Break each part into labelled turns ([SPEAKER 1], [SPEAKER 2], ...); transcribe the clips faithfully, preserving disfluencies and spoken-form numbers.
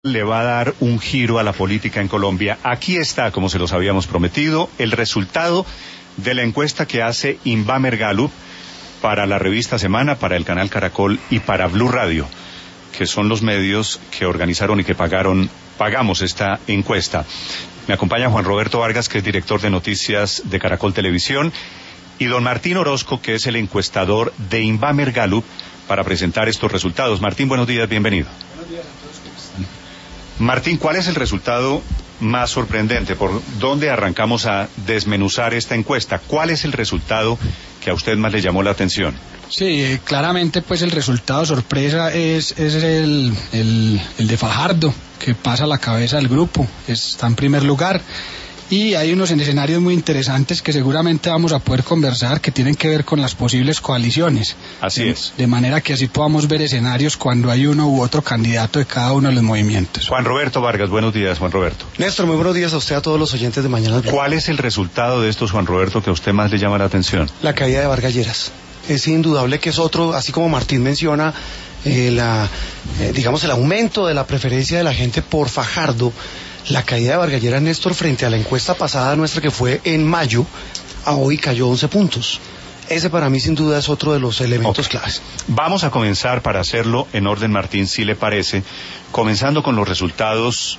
[SPEAKER 1] Le va a dar un giro a la política en Colombia. Aquí está, como se los habíamos prometido, el resultado de la encuesta que hace Invamer Gallup para la revista Semana, para el canal Caracol y para Blue Radio, que son los medios que organizaron y que pagaron, pagamos esta encuesta. Me acompaña Juan Roberto Vargas, que es director de noticias de Caracol Televisión, y don Martín Orozco, que es el encuestador de Invamer Gallup, para presentar estos resultados. Martín, buenos días, bienvenido.
[SPEAKER 2] Buenos días a todos, ¿cómo están?
[SPEAKER 1] Martín, ¿cuál es el resultado más sorprendente? ¿Por dónde arrancamos a desmenuzar esta encuesta? ¿Cuál es el resultado que a usted más le llamó la atención?
[SPEAKER 2] Sí, eh, claramente pues el resultado sorpresa es, es el, el, el de Fajardo, que pasa a la cabeza del grupo, está en primer lugar. Y hay unos escenarios muy interesantes que seguramente vamos a poder conversar, que tienen que ver con las posibles coaliciones.
[SPEAKER 1] Así
[SPEAKER 2] de,
[SPEAKER 1] es.
[SPEAKER 2] De manera que así podamos ver escenarios cuando hay uno u otro candidato de cada uno de los movimientos.
[SPEAKER 1] Juan Roberto Vargas, buenos días, Juan Roberto.
[SPEAKER 3] Néstor, muy buenos días a usted, a todos los oyentes de Mañana.
[SPEAKER 1] ¿Cuál es el resultado de estos, Juan Roberto, que a usted más le llama la atención?
[SPEAKER 3] La caída de Vargas Lleras. Es indudable que es otro, así como Martín menciona, eh, la, eh, digamos el aumento de la preferencia de la gente por Fajardo. La caída de Vargas Lleras, Néstor, frente a la encuesta pasada nuestra que fue en mayo, a hoy cayó once puntos. Ese para mí sin duda es otro de los elementos okay. claves.
[SPEAKER 1] Vamos a comenzar para hacerlo en orden, Martín, si le parece, comenzando con los resultados,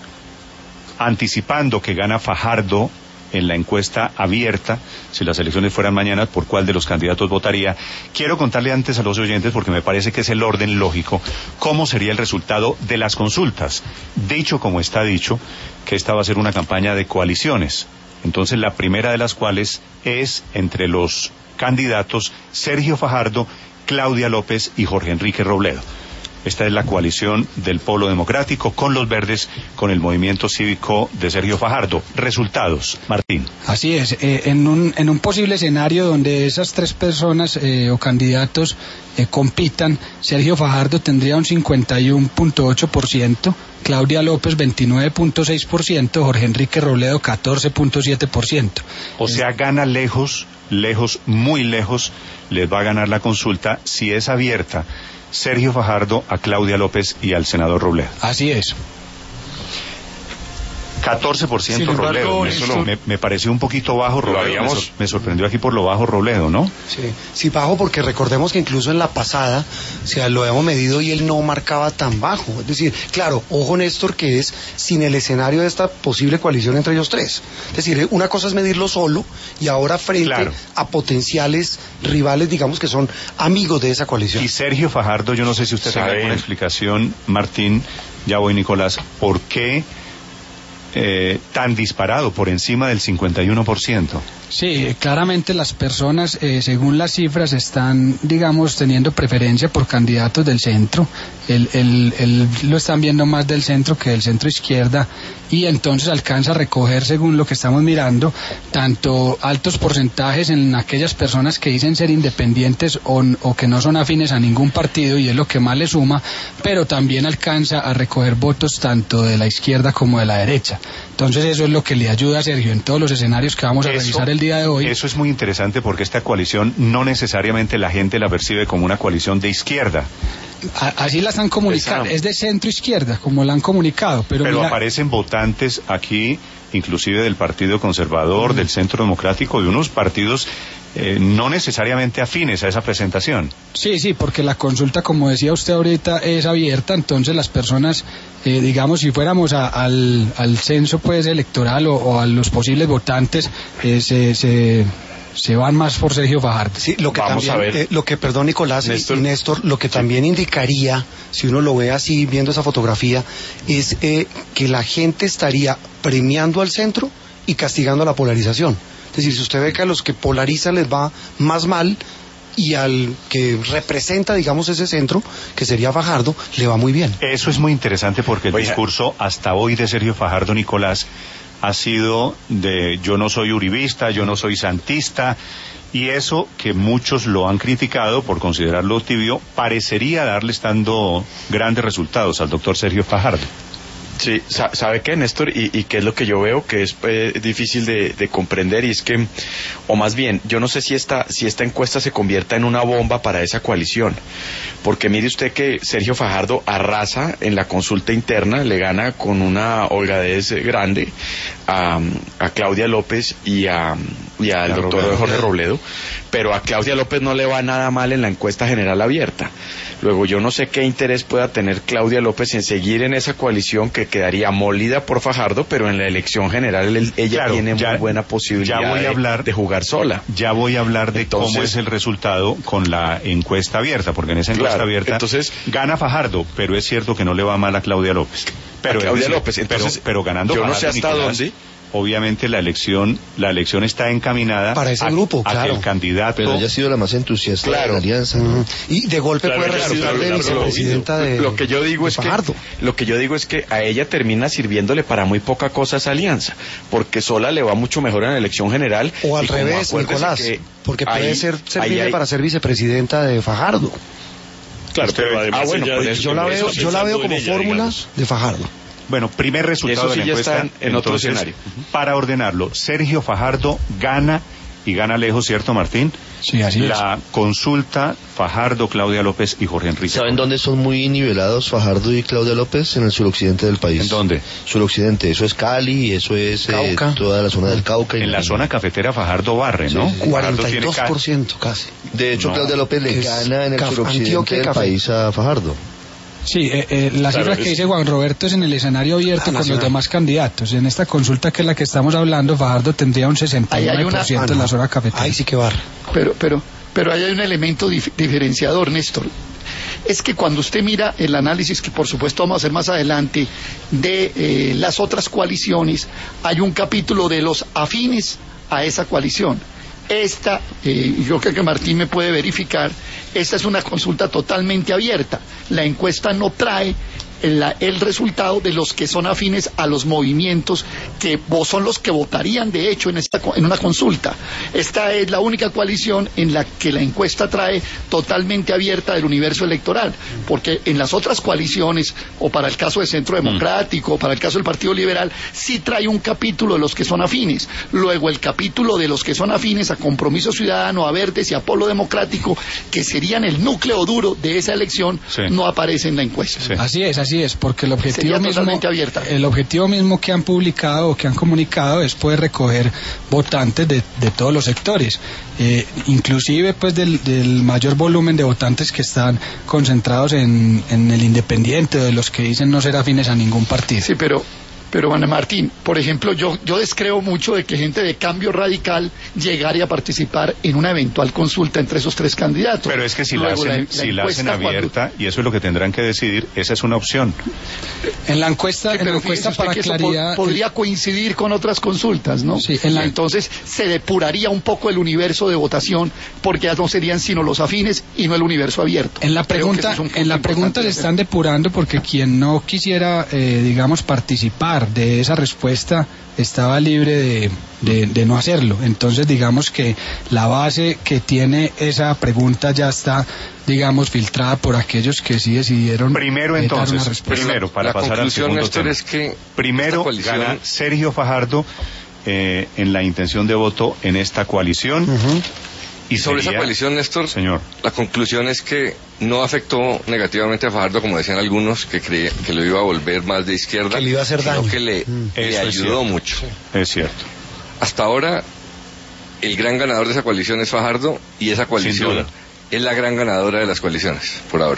[SPEAKER 1] anticipando que gana Fajardo en la encuesta abierta, si las elecciones fueran mañana, por cuál de los candidatos votaría. Quiero contarle antes a los oyentes, porque me parece que es el orden lógico, cómo sería el resultado de las consultas. Dicho como está dicho, que esta va a ser una campaña de coaliciones. Entonces, la primera de las cuales es entre los candidatos Sergio Fajardo, Claudia López y Jorge Enrique Robledo. Esta es la coalición del Polo Democrático con los Verdes, con el movimiento cívico de Sergio Fajardo. Resultados, Martín.
[SPEAKER 2] Así es, eh, en, un, en un posible escenario donde esas tres personas eh, o candidatos eh, compitan, Sergio Fajardo tendría un cincuenta y uno punto ocho por ciento, Claudia López veintinueve punto seis por ciento, Jorge Enrique Robledo catorce punto siete por ciento.
[SPEAKER 1] O sea, gana lejos, lejos, muy lejos, les va a ganar la consulta si es abierta Sergio Fajardo a Claudia López y al senador Robledo.
[SPEAKER 2] Así es.
[SPEAKER 1] catorce por ciento embargo, Robledo, eso esto... me, me pareció un poquito bajo Robledo, habíamos... me, sor, me sorprendió aquí por lo bajo Robledo, ¿no?
[SPEAKER 3] Sí, sí, bajo porque recordemos que incluso en la pasada, o sea, lo habíamos medido y él no marcaba tan bajo, es decir, claro, ojo Néstor, que es sin el escenario de esta posible coalición entre ellos tres, es decir, una cosa es medirlo solo y ahora frente claro. a potenciales rivales, digamos que son amigos de esa coalición.
[SPEAKER 1] Y Sergio Fajardo, yo no sé si usted tiene alguna explicación, Martín, ya voy Nicolás, ¿por qué Eh, tan disparado, por encima del cincuenta y uno por ciento?
[SPEAKER 2] Sí, claramente las personas, eh, según las cifras, están, digamos, teniendo preferencia por candidatos del centro. El, el, el, lo están viendo más del centro que del centro izquierda, y entonces alcanza a recoger, según lo que estamos mirando, tanto altos porcentajes en aquellas personas que dicen ser independientes o, o que no son afines a ningún partido, y es lo que más le suma, pero también alcanza a recoger votos tanto de la izquierda como de la derecha. Entonces eso es lo que le ayuda a Sergio en todos los escenarios que vamos a eso, revisar el día de hoy.
[SPEAKER 1] Eso es muy interesante porque esta coalición no necesariamente la gente la percibe como una coalición de izquierda.
[SPEAKER 2] A, así la están comunicando, es de centro izquierda, como la han comunicado. Pero,
[SPEAKER 1] pero
[SPEAKER 2] mira...
[SPEAKER 1] aparecen votantes aquí, inclusive del Partido Conservador, mm. del Centro Democrático, de unos partidos eh, no necesariamente afines a esa presentación.
[SPEAKER 2] Sí, sí, porque la consulta, como decía usted ahorita, es abierta, entonces las personas, eh, digamos, si fuéramos a, al, al censo pues electoral o, o a los posibles votantes, eh, se... se se van más por Sergio Fajardo.
[SPEAKER 3] Sí, lo que Vamos también, a ver. Eh, lo que, perdón Nicolás Néstor. y Néstor, lo que también indicaría, si uno lo ve así, viendo esa fotografía, es eh, que la gente estaría premiando al centro y castigando a la polarización. Es decir, si usted ve que a los que polarizan les va más mal, y al que representa, digamos, ese centro, que sería Fajardo, le va muy bien.
[SPEAKER 1] Eso es muy interesante porque el Oiga. discurso hasta hoy de Sergio Fajardo, Nicolás, ha sido de yo no soy uribista, yo no soy santista, y eso que muchos lo han criticado por considerarlo tibio, parecería darle estando grandes resultados al doctor Sergio Fajardo.
[SPEAKER 4] Sí, ¿sabe qué, Néstor? Y, y qué es lo que yo veo que es eh, difícil de, de comprender, y es que, o más bien, yo no sé si esta, si esta encuesta se convierta en una bomba para esa coalición, porque mire usted que Sergio Fajardo arrasa en la consulta interna, le gana con una holgadez grande a, a Claudia López y a y al doctor Robledo. Jorge Robledo, pero a Claudia López no le va nada mal en la encuesta general abierta. Luego yo no sé qué interés pueda tener Claudia López en seguir en esa coalición que quedaría molida por Fajardo, pero en la elección general él, ella claro, tiene ya, muy buena posibilidad
[SPEAKER 1] ya voy a hablar,
[SPEAKER 4] de, de jugar sola.
[SPEAKER 1] Ya voy a hablar de entonces, cómo es el resultado con la encuesta abierta, porque en esa encuesta claro, abierta entonces, gana Fajardo, pero es cierto que no le va mal a Claudia López. Pero
[SPEAKER 4] a Claudia López, entonces,
[SPEAKER 1] pero, pero ganando
[SPEAKER 4] yo
[SPEAKER 1] Fajardo,
[SPEAKER 4] no sé hasta
[SPEAKER 1] Nicolás,
[SPEAKER 4] dónde.
[SPEAKER 1] Obviamente la elección la elección está encaminada
[SPEAKER 3] para ese
[SPEAKER 1] a,
[SPEAKER 3] grupo,
[SPEAKER 1] a
[SPEAKER 3] claro.
[SPEAKER 1] que el candidato...
[SPEAKER 5] Pero ella ha sido la más entusiasta claro. de la alianza. ¿no?
[SPEAKER 3] Uh-huh. Y de golpe
[SPEAKER 4] claro,
[SPEAKER 3] puede resultar de vicepresidenta de
[SPEAKER 4] Lo que yo digo es
[SPEAKER 3] Fajardo.
[SPEAKER 4] que lo que yo digo es que a ella termina sirviéndole para muy poca cosa esa alianza, porque sola le va mucho mejor en la elección general.
[SPEAKER 3] O al revés, Nicolás, porque puede
[SPEAKER 4] ahí,
[SPEAKER 3] ser servirle
[SPEAKER 4] ahí,
[SPEAKER 3] para ser vicepresidenta de Fajardo.
[SPEAKER 4] Claro, pero además
[SPEAKER 3] ah, bueno, pues yo la veo, yo la veo como fórmula de Fajardo.
[SPEAKER 1] Bueno, primer resultado
[SPEAKER 4] sí
[SPEAKER 1] de la encuesta,
[SPEAKER 4] en, en otro
[SPEAKER 1] entonces,
[SPEAKER 4] escenario.
[SPEAKER 1] Para ordenarlo, Sergio Fajardo gana, y gana lejos, ¿cierto, Martín?
[SPEAKER 2] Sí, así
[SPEAKER 1] la
[SPEAKER 2] es.
[SPEAKER 1] La consulta Fajardo, Claudia López y Jorge Enrique.
[SPEAKER 5] ¿Saben dónde son muy nivelados Fajardo y Claudia López? En el suroccidente del país.
[SPEAKER 1] ¿En dónde?
[SPEAKER 5] Suroccidente, eso es Cali, eso es eh, toda la zona del Cauca. Y
[SPEAKER 1] en la zona cafetera Fajardo barre, ¿no?
[SPEAKER 3] Sí, sí, cuarenta y dos por ciento casi.
[SPEAKER 5] De hecho,
[SPEAKER 1] no,
[SPEAKER 5] Claudia López le gana en el suroccidente del país a Fajardo.
[SPEAKER 2] Sí, eh, eh, la claro, cifra es... que dice Juan Roberto es en el escenario abierto ah, con nacional. Los demás candidatos. En esta consulta que es la que estamos hablando, Fajardo tendría un sesenta y nueve por ciento una... ah, no. en la zona cafetera.
[SPEAKER 3] Ahí sí que barre.
[SPEAKER 6] Pero, pero, pero ahí hay un elemento dif diferenciador, Néstor. Es que cuando usted mira el análisis, que por supuesto vamos a hacer más adelante, de eh, las otras coaliciones, hay un capítulo de los afines a esa coalición. Esta, eh, yo creo que Martín me puede verificar, esta es una consulta totalmente abierta. La encuesta no trae el, el resultado de los que son afines a los movimientos que son los que votarían de hecho en, esta, en una consulta. Esta es la única coalición en la que la encuesta trae totalmente abierta del universo electoral, porque en las otras coaliciones, o para el caso de Centro Democrático, o para el caso del Partido Liberal, sí trae un capítulo de los que son afines. Luego el capítulo de los que son afines a Compromiso Ciudadano, a Verdes y a Polo Democrático, que serían el núcleo duro de esa elección, sí. no aparece en la encuesta.
[SPEAKER 2] Sí. Así es, así es, porque el objetivo mismo, el objetivo mismo que han publicado o que han comunicado es poder recoger votantes de, de todos los sectores, eh, inclusive pues del, del mayor volumen de votantes que están concentrados en, en el independiente, de los que dicen no ser afines a ningún partido.
[SPEAKER 6] Sí, pero Pero, Ana Martín, por ejemplo, yo, yo descreo mucho de que gente de Cambio Radical llegara a participar en una eventual consulta entre esos tres candidatos.
[SPEAKER 1] Pero es que si Luego, la hacen, la, la si la hacen abierta, cuando... y eso es lo que tendrán que decidir, esa es una opción.
[SPEAKER 2] En la encuesta, sí, en la encuesta para
[SPEAKER 6] que
[SPEAKER 2] claridad...
[SPEAKER 6] Eso po podría coincidir con otras consultas, ¿no?
[SPEAKER 2] Sí, en la...
[SPEAKER 6] Entonces se depuraría un poco el universo de votación, porque ya no serían sino los afines y no el universo abierto.
[SPEAKER 2] En la pregunta, en la pregunta se están depurando porque quien no quisiera, eh, digamos, participar de esa respuesta estaba libre de, de, de no hacerlo. Entonces digamos que la base que tiene esa pregunta ya está, digamos, filtrada por aquellos que sí decidieron
[SPEAKER 1] primero entonces dar una primero para
[SPEAKER 7] la
[SPEAKER 1] pasar al segundo tema.
[SPEAKER 7] Es que
[SPEAKER 1] primero coalición... gana Sergio Fajardo eh, en la intención de voto en esta coalición.
[SPEAKER 7] Uh-huh.
[SPEAKER 1] Y
[SPEAKER 7] sobre
[SPEAKER 1] sería...
[SPEAKER 7] esa coalición, Néstor,
[SPEAKER 1] señor,
[SPEAKER 7] la conclusión es que no afectó negativamente a Fajardo, como decían algunos, que creía que lo iba a volver más de izquierda,
[SPEAKER 3] que le iba a hacer
[SPEAKER 7] sino
[SPEAKER 3] daño.
[SPEAKER 7] que le,
[SPEAKER 3] mm.
[SPEAKER 7] le ayudó mucho.
[SPEAKER 1] Es cierto.
[SPEAKER 7] Hasta ahora, el gran ganador de esa coalición es Fajardo, y esa coalición es la gran ganadora de las coaliciones, por ahora.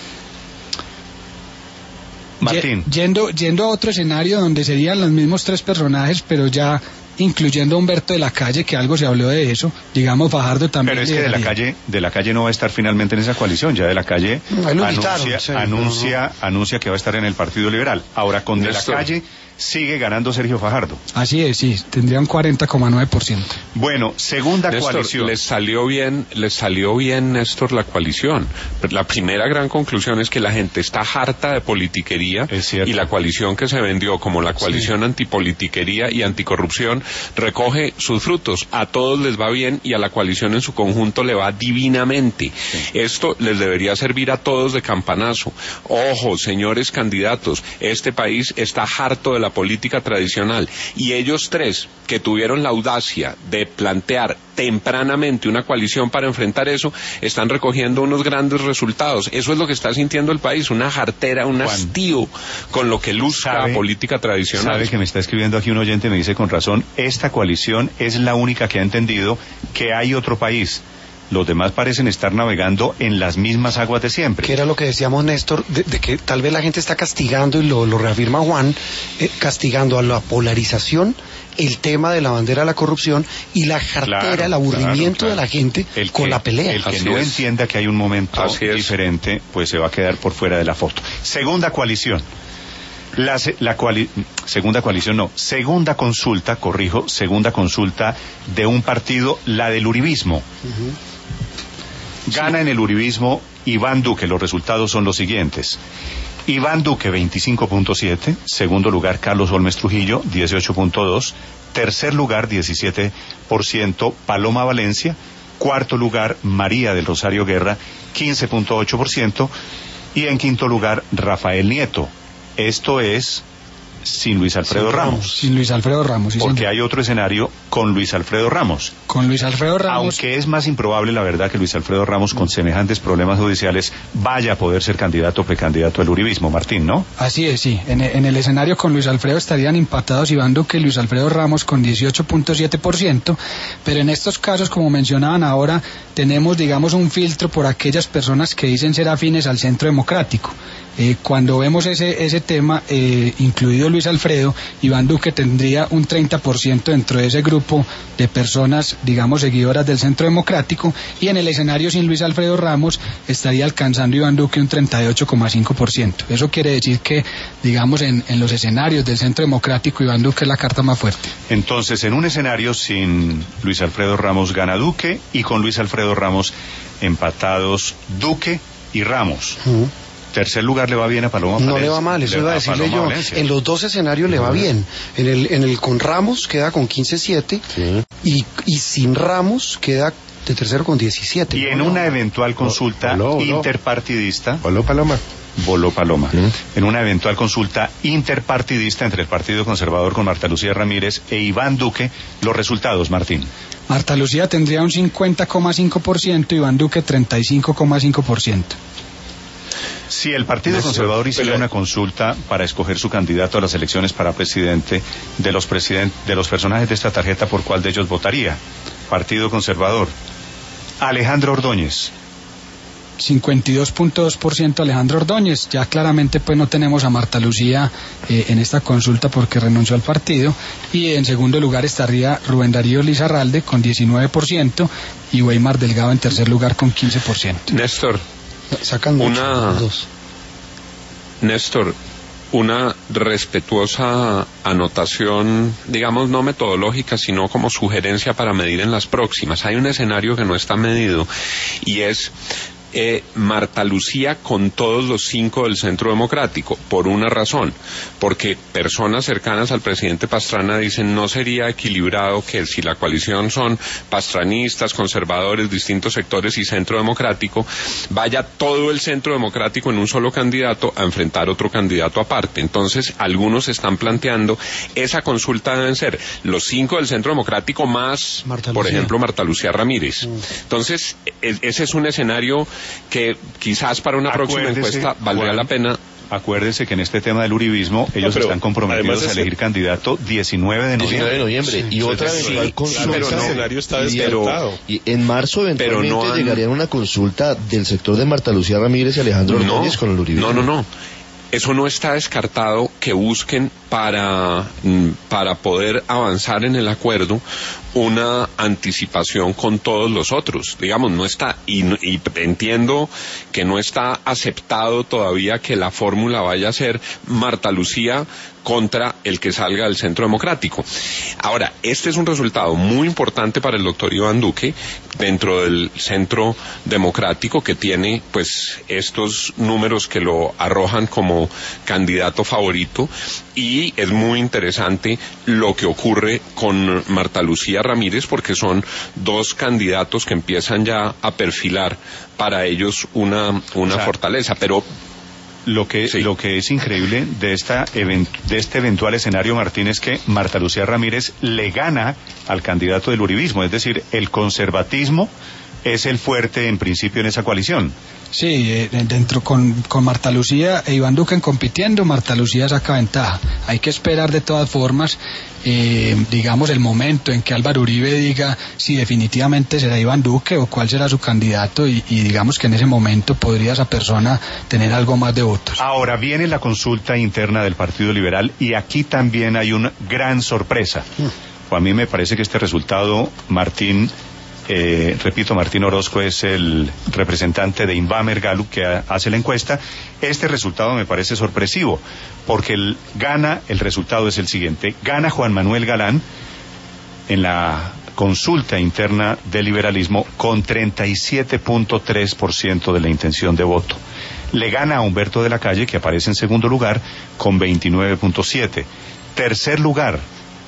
[SPEAKER 1] Martín.
[SPEAKER 2] Yendo, yendo a otro escenario donde serían los mismos tres personajes, pero ya incluyendo a Humberto de la Calle, que algo se habló de eso, digamos Fajardo también.
[SPEAKER 1] Pero es que de la calle, de la Calle no va a estar finalmente en esa coalición, ya de la Calle
[SPEAKER 3] no,
[SPEAKER 1] anuncia,
[SPEAKER 3] sí,
[SPEAKER 1] anuncia, no, no. anuncia que va a estar en el Partido Liberal. Ahora con de la Calle sigue ganando Sergio Fajardo.
[SPEAKER 2] Así es, sí, tendría un cuarenta coma nueve por ciento.
[SPEAKER 1] Bueno, segunda
[SPEAKER 8] Néstor,
[SPEAKER 1] coalición.
[SPEAKER 8] Les salió bien, les salió bien, Néstor, la coalición. La primera gran conclusión es que la gente está harta de politiquería, y la coalición que se vendió como la coalición sí. antipolitiquería y anticorrupción recoge sus frutos. A todos les va bien y a la coalición en su conjunto le va divinamente. Sí. Esto les debería servir a todos de campanazo. Ojo, señores candidatos, este país está harto de la política tradicional y ellos tres que tuvieron la audacia de plantear tempranamente una coalición para enfrentar eso, están recogiendo unos grandes resultados. Eso es lo que está sintiendo el país, una jartera, un
[SPEAKER 1] Juan,
[SPEAKER 8] hastío con lo que luzca
[SPEAKER 1] sabe,
[SPEAKER 8] la política tradicional.
[SPEAKER 1] Sabe que me está escribiendo aquí un oyente, me dice con razón, esta coalición es la única que ha entendido que hay otro país. Los demás parecen estar navegando en las mismas aguas de siempre.
[SPEAKER 3] Que era lo que decíamos, Néstor, de, de que tal vez la gente está castigando, y lo, lo reafirma Juan, eh, castigando a la polarización, el tema de la bandera de la corrupción y la jartera, claro, el aburrimiento claro, claro. de la gente el con
[SPEAKER 1] que,
[SPEAKER 3] la pelea.
[SPEAKER 1] El que
[SPEAKER 3] Así
[SPEAKER 1] no
[SPEAKER 3] es.
[SPEAKER 1] entienda que hay un momento diferente, pues se va a quedar por fuera de la foto. Segunda coalición. La, la coali segunda coalición, no, segunda consulta, corrijo, segunda consulta de un partido, la del uribismo. Uh-huh. Gana sí. en el uribismo Iván Duque. Los resultados son los siguientes. Iván Duque, veinticinco punto siete. Segundo lugar, Carlos Holmes Trujillo, dieciocho punto dos. Tercer lugar, diecisiete por ciento, Paloma Valencia. Cuarto lugar, María del Rosario Guerra, quince punto ocho por ciento. Y en quinto lugar, Rafael Nieto. Esto es sin Luis Alfredo
[SPEAKER 2] sin
[SPEAKER 1] Ramos.
[SPEAKER 2] Ramos. Sin Luis Alfredo Ramos, sí,
[SPEAKER 1] porque
[SPEAKER 2] señor.
[SPEAKER 1] hay otro escenario con Luis Alfredo Ramos.
[SPEAKER 2] Con Luis Alfredo Ramos.
[SPEAKER 1] Aunque es más improbable, la verdad, que Luis Alfredo Ramos, con semejantes problemas judiciales, vaya a poder ser candidato o precandidato al uribismo, Martín, ¿no?
[SPEAKER 2] Así es, sí. En, en el escenario con Luis Alfredo estarían empatados Iván Duque y Luis Alfredo Ramos con dieciocho punto siete por ciento, pero en estos casos, como mencionaban ahora, tenemos, digamos, un filtro por aquellas personas que dicen ser afines al Centro Democrático. Eh, cuando vemos ese, ese tema, eh, incluido Luis Alfredo, Iván Duque tendría un treinta por ciento dentro de ese grupo de personas, digamos, seguidoras del Centro Democrático, y en el escenario sin Luis Alfredo Ramos estaría alcanzando Iván Duque un treinta y ocho coma cinco por ciento. Eso quiere decir que, digamos, en, en los escenarios del Centro Democrático, Iván Duque es la carta más fuerte.
[SPEAKER 1] Entonces, en un escenario sin Luis Alfredo Ramos gana Duque, y con Luis Alfredo Ramos empatados Duque y Ramos. Uh-huh. Tercer lugar le va bien a Paloma Valencia.
[SPEAKER 3] No le va mal, eso le iba a decirle yo. Valencia. En los dos escenarios le va bien. En el, en el con Ramos queda con quince siete, sí. y, y sin Ramos queda de tercero con diecisiete.
[SPEAKER 1] Y en una eventual consulta
[SPEAKER 5] voló, voló.
[SPEAKER 1] interpartidista...
[SPEAKER 5] Voló Paloma.
[SPEAKER 1] Voló Paloma. ¿Sí? En una eventual consulta interpartidista entre el Partido Conservador con Marta Lucía Ramírez e Iván Duque, los resultados, Martín.
[SPEAKER 2] Marta Lucía tendría un cincuenta coma cinco por ciento, Iván Duque treinta y cinco coma cinco por ciento.
[SPEAKER 1] Si el Partido Conservador hiciera una consulta para escoger su candidato a las elecciones para presidente, de los presiden- de los personajes de esta tarjeta, ¿por cuál de ellos votaría? Partido Conservador. Alejandro Ordóñez.
[SPEAKER 2] cincuenta y dos punto dos por ciento Alejandro Ordóñez. Ya claramente pues no tenemos a Marta Lucía eh, en esta consulta porque renunció al partido. Y en segundo lugar estaría Rubén Darío Lizarralde con diecinueve por ciento y Weimar Delgado en tercer lugar con quince por ciento.
[SPEAKER 8] Néstor,
[SPEAKER 3] sacan mucho,
[SPEAKER 8] una
[SPEAKER 3] dos.
[SPEAKER 8] Néstor, una respetuosa anotación, digamos no metodológica, sino como sugerencia para medir en las próximas. Hay un escenario que no está medido y es eh, Marta Lucía con todos los cinco del Centro Democrático, por una razón, porque personas cercanas al presidente Pastrana dicen no sería equilibrado que si la coalición son pastranistas, conservadores, distintos sectores y Centro Democrático, vaya todo el Centro Democrático en un solo candidato a enfrentar otro candidato aparte. Entonces algunos están planteando esa consulta deben ser los cinco del Centro Democrático más, por ejemplo, Marta Lucía Ramírez. Mm. Entonces e- ese es un escenario que quizás para una
[SPEAKER 1] Acuérdese,
[SPEAKER 8] próxima encuesta valdría Juan, la pena.
[SPEAKER 1] Acuérdese que en este tema del uribismo ellos no, están comprometidos a elegir candidato diecinueve de noviembre.
[SPEAKER 5] diecinueve de noviembre. Sí, y otra eventual sí, consulta.
[SPEAKER 7] Pero no, escenario está descartado.
[SPEAKER 5] Y en marzo eventualmente no han... llegaría una consulta del sector de Marta Lucía Ramírez y Alejandro Ordóñez
[SPEAKER 8] no,
[SPEAKER 5] con el uribismo.
[SPEAKER 8] No, no, no. Eso no está descartado que busquen para, para poder avanzar en el acuerdo una anticipación con todos los otros. Digamos, no está, y, y entiendo que no está aceptado todavía que la fórmula vaya a ser Marta Lucía contra el que salga del Centro Democrático. Ahora, este es un resultado muy importante para el doctor Iván Duque dentro del Centro Democrático, que tiene pues estos números que lo arrojan como como candidato favorito, y es muy interesante lo que ocurre con Marta Lucía Ramírez, porque son dos candidatos que empiezan ya a perfilar para ellos una, una o sea, fortaleza, pero
[SPEAKER 1] Lo que, sí. lo que es increíble de, esta event, de este eventual escenario, Martín, es que Marta Lucía Ramírez le gana al candidato del uribismo, es decir, el conservatismo es el fuerte en principio en esa coalición.
[SPEAKER 2] Sí, eh, dentro con, con Marta Lucía e Iván Duque compitiendo, Marta Lucía saca ventaja. Hay que esperar de todas formas, eh, digamos, el momento en que Álvaro Uribe diga si definitivamente será Iván Duque o cuál será su candidato, y, y digamos que en ese momento podría esa persona tener algo más de votos.
[SPEAKER 1] Ahora viene la consulta interna del Partido Liberal, y aquí también hay una gran sorpresa. Mm. A mí me parece que este resultado, Martín, Eh, repito, Martín Orozco es el representante de Invamer Gallup que ha, hace la encuesta. Este resultado me parece sorpresivo, porque el, gana, el resultado es el siguiente: gana Juan Manuel Galán en la consulta interna del liberalismo con treinta y siete punto tres por ciento de la intención de voto. Le gana a Humberto de la Calle, que aparece en segundo lugar, con veintinueve punto siete. Tercer lugar,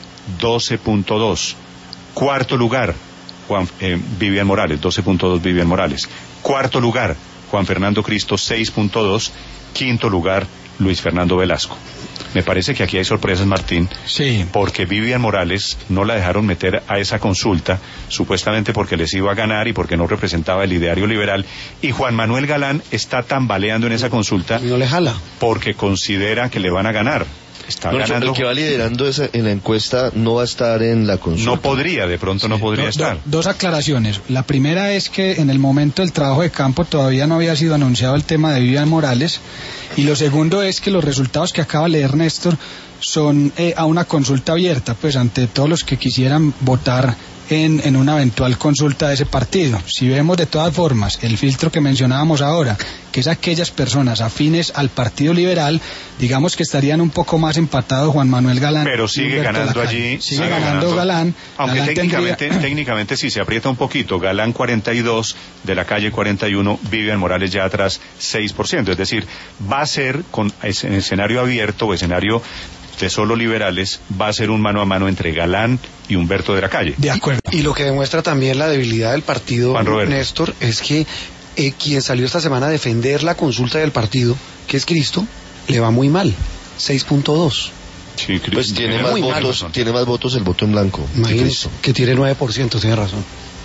[SPEAKER 1] doce punto dos. Cuarto lugar, Juan, eh, Vivian Morales, doce punto dos Vivian Morales. Cuarto lugar, Juan Fernando Cristo, seis punto dos. Quinto lugar, Luis Fernando Velasco. Me parece que aquí hay sorpresas, Martín.
[SPEAKER 2] Sí.
[SPEAKER 1] Porque Vivian Morales no la dejaron meter a esa consulta, supuestamente porque les iba a ganar y porque no representaba el ideario liberal. Y Juan Manuel Galán está tambaleando en esa consulta.
[SPEAKER 3] No le jala.
[SPEAKER 1] Porque considera que le van a ganar. Está
[SPEAKER 5] no,
[SPEAKER 1] ganando.
[SPEAKER 5] El que va liderando esa, en la encuesta no va a estar en la consulta.
[SPEAKER 1] No podría, de pronto sí, no podría do, estar.
[SPEAKER 2] Do, dos aclaraciones. La primera es que en el momento del trabajo de campo todavía no había sido anunciado el tema de Vivian Morales. Y lo segundo es que los resultados que acaba de leer Néstor son eh, a una consulta abierta, pues ante todos los que quisieran votar en, en una eventual consulta de ese partido. Si vemos de todas formas el filtro que mencionábamos ahora, que es aquellas personas afines al Partido Liberal, digamos que estarían un poco más empatados Juan Manuel Galán.
[SPEAKER 1] Pero sigue ganando allí.
[SPEAKER 2] Sigue, sigue ganando, ganando Galán.
[SPEAKER 1] Aunque
[SPEAKER 2] Galán
[SPEAKER 1] técnicamente,
[SPEAKER 2] tendría...
[SPEAKER 1] técnicamente sí se aprieta un poquito. Galán cuarenta y dos, de la Calle cuarenta y uno, Vivian Morales ya atrás seis por ciento. Es decir, va a ser con en escenario abierto o escenario de solo liberales, va a ser un mano a mano entre Galán y Humberto de la Calle.
[SPEAKER 2] De acuerdo.
[SPEAKER 3] Y, y lo que demuestra también la debilidad del partido, Néstor, es que eh, quien salió esta semana a defender la consulta del partido, que es Cristo, le va muy mal, seis punto dos.
[SPEAKER 5] Sí, pues tiene más votos, tiene más votos el voto en blanco.
[SPEAKER 3] Imagínese, que tiene nueve por ciento, tiene razón.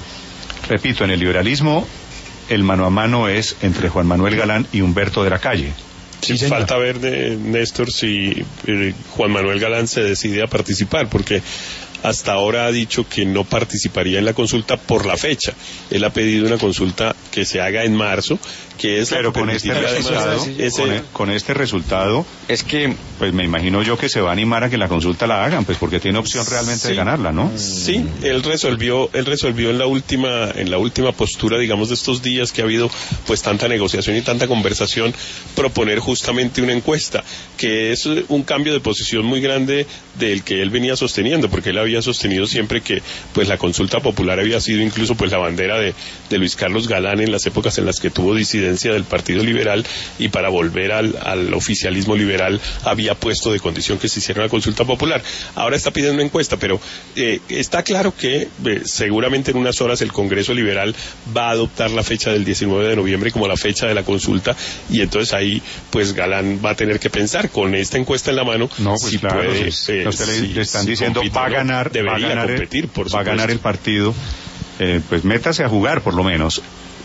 [SPEAKER 1] Repito, en el liberalismo el mano a mano es entre Juan Manuel Galán y Humberto de la Calle.
[SPEAKER 9] Sí, sí, falta ver, de Néstor, si eh, Juan Manuel Galán se decide a participar, porque hasta ahora ha dicho que no participaría en la consulta por la fecha. Él ha pedido una consulta que se haga en marzo, que es
[SPEAKER 1] pero con este resultado, ese... con, e, con este resultado
[SPEAKER 4] es que
[SPEAKER 1] pues me imagino yo que se va a animar a que la consulta la hagan, pues porque tiene opción realmente sí, de ganarla, ¿no?
[SPEAKER 9] Sí, él resolvió, él resolvió en la última, en la última postura, digamos, de estos días que ha habido pues tanta negociación y tanta conversación, proponer justamente una encuesta, que es un cambio de posición muy grande del que él venía sosteniendo, porque él había sostenido siempre que pues la consulta popular había sido incluso pues la bandera de, de Luis Carlos Galán en las épocas en las que tuvo disidencia del Partido Liberal, y para volver al, al oficialismo liberal había puesto de condición que se hiciera una consulta popular. Ahora está pidiendo una encuesta, pero eh, está claro que eh, seguramente en unas horas el Congreso Liberal va a adoptar la fecha del diecinueve de noviembre como la fecha de la consulta, y entonces ahí pues Galán va a tener que pensar con esta encuesta en la mano
[SPEAKER 1] no, pues
[SPEAKER 9] si
[SPEAKER 1] claro,
[SPEAKER 9] puede,
[SPEAKER 1] sí.
[SPEAKER 9] eh,
[SPEAKER 1] Usted
[SPEAKER 9] si,
[SPEAKER 1] le están
[SPEAKER 9] si
[SPEAKER 1] diciendo
[SPEAKER 9] compite,
[SPEAKER 1] va a ganar,
[SPEAKER 9] debería
[SPEAKER 1] va a ganar
[SPEAKER 9] competir,
[SPEAKER 1] el,
[SPEAKER 9] por
[SPEAKER 1] va a ganar el partido, eh, pues métase a jugar por lo menos.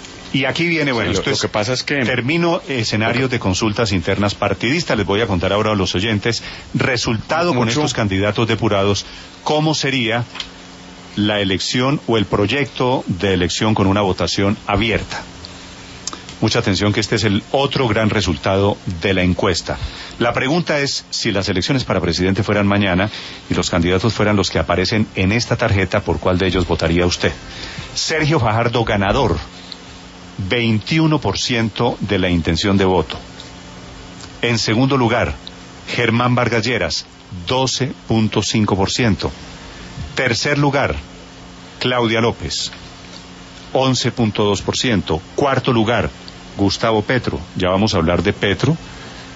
[SPEAKER 1] Y aquí viene, bueno,
[SPEAKER 4] sí,
[SPEAKER 1] esto
[SPEAKER 4] lo,
[SPEAKER 1] es,
[SPEAKER 4] lo que pasa es que
[SPEAKER 1] termino escenarios de consultas internas partidistas. Les voy a contar ahora a los oyentes, resultado Mucho. con estos candidatos depurados, cómo sería la elección o el proyecto de elección con una votación abierta. Mucha atención, que este es el otro gran resultado de la encuesta. La pregunta es, si las elecciones para presidente fueran mañana y los candidatos fueran los que aparecen en esta tarjeta, ¿por cuál de ellos votaría usted? Sergio Fajardo, ganador, veintiuno por ciento de la intención de voto. En segundo lugar, Germán Vargas Lleras, doce punto cinco por ciento. Tercer lugar, Claudia López, once punto dos por ciento. Cuarto lugar, Gustavo Petro, ya vamos a hablar de Petro,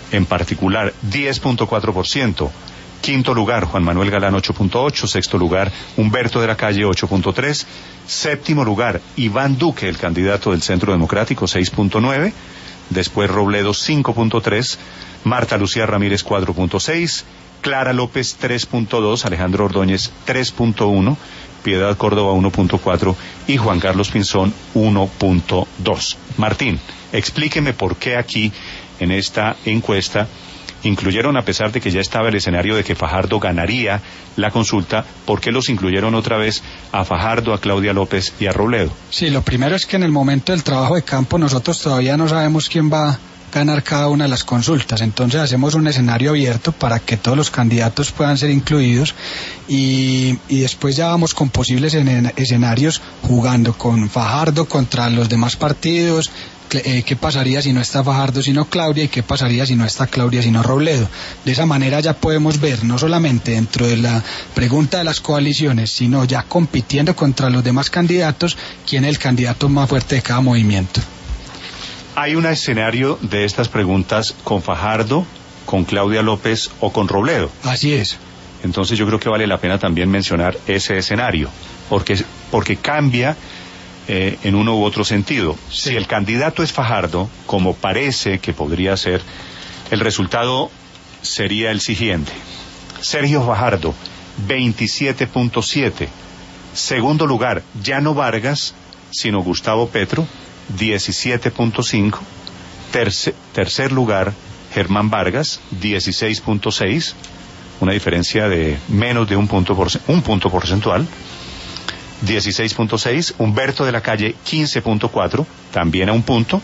[SPEAKER 1] en particular, diez punto cuatro por ciento. Quinto lugar, Juan Manuel Galán, ocho punto ocho. Sexto lugar, Humberto de la Calle, ocho punto tres. Séptimo lugar, Iván Duque, el candidato del Centro Democrático, seis punto nueve. Después Robledo, cinco punto tres. Marta Lucía Ramírez, cuatro punto seis. Clara López, tres punto dos. Alejandro Ordóñez, tres punto uno. Piedad Córdoba, uno punto cuatro. Y Juan Carlos Pinzón, uno punto dos. Martín, explíqueme por qué aquí, en esta encuesta, incluyeron, a pesar de que ya estaba el escenario de que Fajardo ganaría la consulta, ¿por qué los incluyeron otra vez a Fajardo, a Claudia López y a Robledo?
[SPEAKER 2] Sí, lo primero es que en el momento del trabajo de campo nosotros todavía no sabemos quién va a ganar cada una de las consultas, entonces hacemos un escenario abierto para que todos los candidatos puedan ser incluidos y, y después ya vamos con posibles escenarios jugando con Fajardo contra los demás partidos. Eh, qué pasaría si no está Fajardo sino Claudia y qué pasaría si no está Claudia sino Robledo. De esa manera ya podemos ver no solamente dentro de la pregunta de las coaliciones, sino ya compitiendo contra los demás candidatos, quién es el candidato más fuerte de cada movimiento.
[SPEAKER 1] Hay un escenario de estas preguntas con Fajardo, con Claudia López o con Robledo.
[SPEAKER 2] Así es.
[SPEAKER 1] Entonces yo creo que vale la pena también mencionar ese escenario, porque, porque cambia Eh, en uno u otro sentido. Sí. Si el candidato es Fajardo, como parece que podría ser, el resultado sería el siguiente: Sergio Fajardo, veintisiete punto siete. Segundo lugar, ya no Vargas, sino Gustavo Petro, diecisiete punto cinco. Tercer, tercer lugar, Germán Vargas, dieciséis punto seis. Una diferencia de menos de un punto, por, un punto porcentual. dieciséis punto seis, Humberto de la Calle, quince punto cuatro, también a un punto.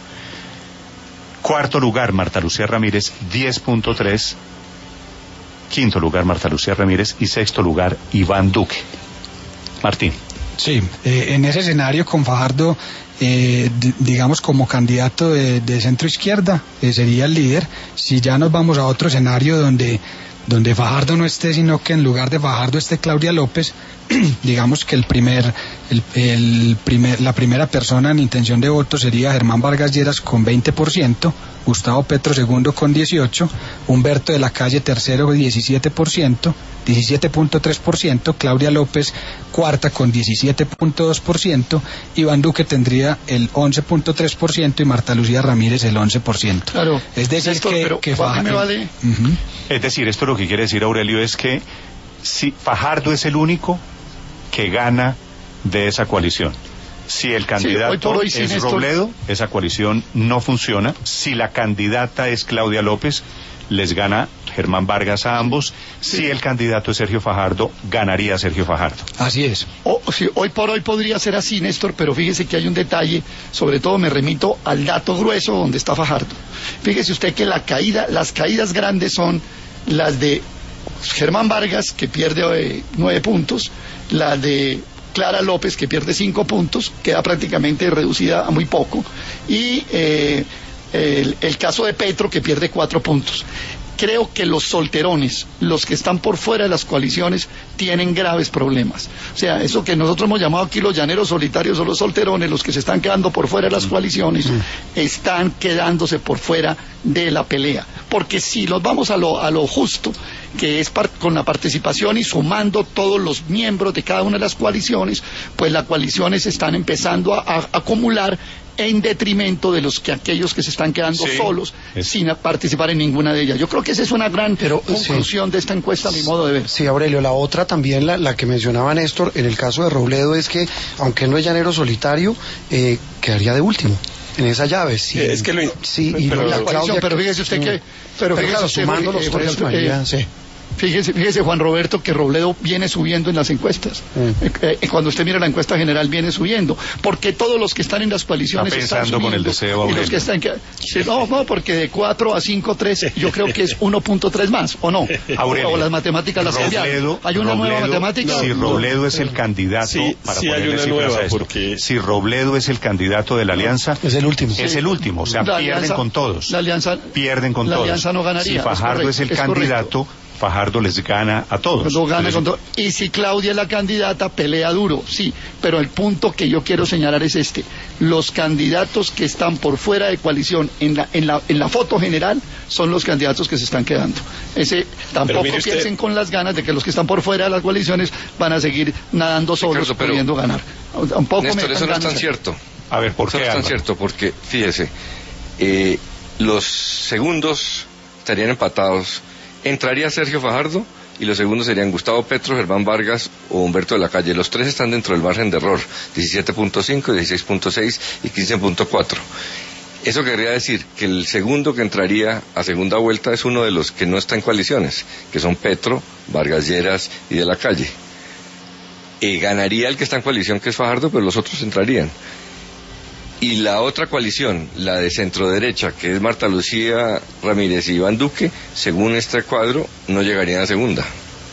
[SPEAKER 1] Cuarto lugar, Marta Lucía Ramírez, diez punto tres. Quinto lugar, Marta Lucía Ramírez. Y sexto lugar, Iván Duque. Martín.
[SPEAKER 2] Sí, eh, en ese escenario con Fajardo, eh, d- digamos como candidato de, de centro izquierda, eh, sería el líder. Si ya nos vamos a otro escenario donde donde Fajardo no esté, sino que en lugar de Fajardo esté Claudia López, digamos que el primer, el, el primer, la primera persona en intención de voto sería Germán Vargas Lleras con veinte por ciento, Gustavo Petro segundo con dieciocho por ciento, Humberto de la Calle tercero diecisiete por ciento, diecisiete punto tres por ciento, Claudia López cuarta con diecisiete punto dos por ciento, Iván Duque tendría el once punto tres por ciento y Marta Lucía Ramírez el once por ciento.
[SPEAKER 6] Claro.
[SPEAKER 2] Es decir,
[SPEAKER 6] esto,
[SPEAKER 2] que,
[SPEAKER 6] pero
[SPEAKER 2] que
[SPEAKER 6] Fajardo me vale.
[SPEAKER 2] Uh-huh.
[SPEAKER 1] Es decir, esto lo que quiere decir, Aurelio, es que si Fajardo es el único que gana de esa coalición. Si el candidato
[SPEAKER 6] sí, hoy hoy, sí,
[SPEAKER 1] es
[SPEAKER 6] Néstor.
[SPEAKER 1] Robledo, esa coalición no funciona. Si la candidata es Claudia López, les gana Germán Vargas a ambos. Sí. Si el candidato es Sergio Fajardo, ganaría Sergio Fajardo.
[SPEAKER 2] Así es.
[SPEAKER 6] O, sí, hoy por hoy podría ser así, Néstor, pero fíjese que hay un detalle, sobre todo me remito al dato grueso donde está Fajardo. Fíjese usted que la caída, las caídas grandes son las de Germán Vargas, que pierde eh, nueve puntos, la de Clara López, que pierde cinco puntos, queda prácticamente reducida a muy poco, y eh, el, el caso de Petro, que pierde cuatro puntos. Creo que los solterones, los que están por fuera de las coaliciones, tienen graves problemas. O sea, eso que nosotros hemos llamado aquí los llaneros solitarios o los solterones, los que se están quedando por fuera de las coaliciones, están quedándose por fuera de la pelea. Porque si nos vamos a lo, a lo justo, que es par- con la participación y sumando todos los miembros de cada una de las coaliciones, pues las coaliciones están empezando a, a acumular en detrimento de los que aquellos que se están quedando sí, solos es... sin participar en ninguna de ellas. Yo creo que esa es una gran Pero, conclusión sí. de esta encuesta, a mi modo de ver.
[SPEAKER 3] Sí, Aurelio, la otra también, la, la que mencionaba Néstor, en el caso de Robledo, es que, aunque él no es llanero solitario, eh, quedaría de último en esa llave. Sí,
[SPEAKER 9] es que lo...
[SPEAKER 3] Sí, y
[SPEAKER 6] pero,
[SPEAKER 3] lo,
[SPEAKER 6] la coalición, pero fíjese usted que... Pero, pero fíjese
[SPEAKER 3] claro,
[SPEAKER 6] usted,
[SPEAKER 3] sumando los
[SPEAKER 6] eh,
[SPEAKER 3] tres,
[SPEAKER 6] ejemplo,
[SPEAKER 3] María,
[SPEAKER 6] eh,
[SPEAKER 3] sí.
[SPEAKER 6] Fíjese, fíjese, Juan Roberto, que Robledo viene subiendo en las encuestas. Mm. Eh, eh, cuando usted mira la encuesta general, viene subiendo. Porque todos los que están en las coaliciones
[SPEAKER 1] está pensando
[SPEAKER 6] están subiendo.
[SPEAKER 1] Con el deseo,
[SPEAKER 6] y los que están que, sí, no, no, porque de cuatro a cinco, tres, yo creo que es uno punto tres más, ¿o no?
[SPEAKER 1] Aurelio,
[SPEAKER 6] o las matemáticas las cambiaron. Hay una
[SPEAKER 1] Robledo,
[SPEAKER 6] nueva matemática.
[SPEAKER 1] Si Robledo es el candidato,
[SPEAKER 9] sí,
[SPEAKER 1] para
[SPEAKER 9] sí hay una nueva, porque...
[SPEAKER 1] si Robledo es el candidato de la alianza,
[SPEAKER 3] es el último.
[SPEAKER 1] Es sí. el último, o sea, la pierden
[SPEAKER 6] alianza,
[SPEAKER 1] con todos.
[SPEAKER 6] La alianza,
[SPEAKER 1] pierden con
[SPEAKER 6] la
[SPEAKER 1] todos.
[SPEAKER 6] alianza no ganaría.
[SPEAKER 1] Si Fajardo
[SPEAKER 6] es,
[SPEAKER 1] es el
[SPEAKER 6] es
[SPEAKER 1] candidato,
[SPEAKER 6] correcto.
[SPEAKER 1] Fajardo les gana a todos.
[SPEAKER 6] Lo gana con todo. Y si Claudia es la candidata, pelea duro, sí. Pero el punto que yo quiero señalar es este. Los candidatos que están por fuera de coalición en la, en la, en la foto general son los candidatos que se están quedando. Ese tampoco piensen usted... con las ganas de que los que están por fuera de las coaliciones van a seguir nadando solos, Ricardo, pero pudiendo ganar. Un poco
[SPEAKER 7] Néstor, eso no es tan cierto.
[SPEAKER 1] A ver, ¿por
[SPEAKER 7] eso
[SPEAKER 1] qué?
[SPEAKER 7] No es tan cierto, porque, fíjese, eh, los segundos estarían empatados. Entraría Sergio Fajardo y los segundos serían Gustavo Petro, Germán Vargas o Humberto de la Calle. Los tres están dentro del margen de error, diecisiete punto cinco, dieciséis punto seis y quince punto cuatro. Eso querría decir que el segundo que entraría a segunda vuelta es uno de los que no está en coaliciones, que son Petro, Vargas Lleras y de la Calle. Eh, ganaría el que está en coalición, que es Fajardo, pero los otros entrarían. Y la otra coalición, la de centro-derecha, que es Marta Lucía Ramírez y Iván Duque, según este cuadro, no llegarían a segunda.